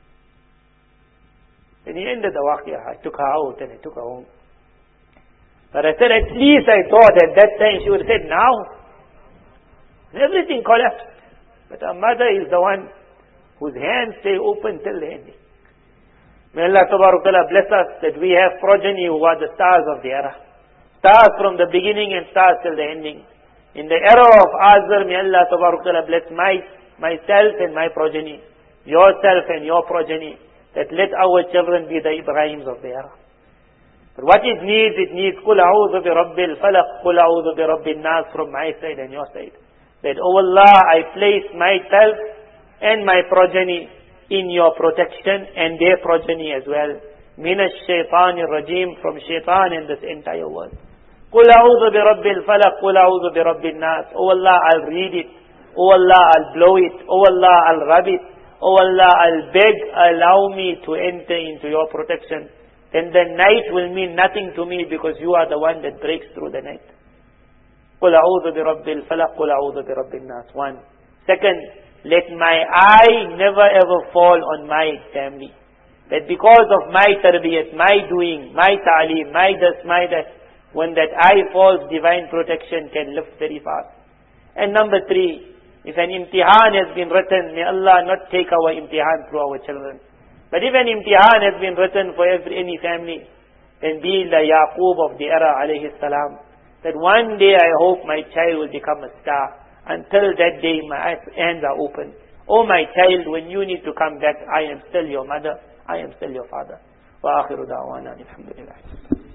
A: Then he ended the waqiyah. I took her out and I took her home. But I said, at least I thought at that time she would have said, now. And everything collapsed. But our mother is the one whose hands stay open till the ending. May Allah Ta'ala bless us that we have progeny who are the stars of the era. Stars from the beginning and stars till the ending. In the era of Azar, may Allah Ta'ala bless myself and my progeny, yourself and your progeny, that let our children be the Ibrahims of the era. But what it needs Qul a'udhu bi Rabbil Falaq, Qul a'udhu bi Rabbil Nas from my side and your side. That, oh Allah, I place myself and my progeny in your protection and their progeny as well. Minash shaitanir rajim, from shaitan in this entire world. Qul a'udhu bi Rabbil Falaq, Qul a'udhu bi Rabbil Nas. Oh Allah, I'll read it. Oh Allah, I'll blow it. Oh Allah, I'll rub it. Oh Allah, I'll beg, allow me to enter into your protection. Then the night will mean nothing to me because you are the one that breaks through the night. قُلْ أَعُوذُ بِرَبِّ الْفَلَقِ قُلْ أَعُوذُ بِرَبِّ النَّاسِ. One. Second, let my eye never ever fall on my family. That because of my tarbiyat, my doing, my ta'aleem, my this, my that, when that eye falls, divine protection can lift very fast. And number three, if an imtihan has been written, may Allah not take our imtihan through our children. But if an imtihan has been written for any family, then be the Yaqub of the era, alayhi salam, that one day I hope my child will become a star. Until that day, my hands are open. Oh my child, when you need to come back, I am still your mother, I am still your father. Wa akhiru da'wana, alhamdulillah.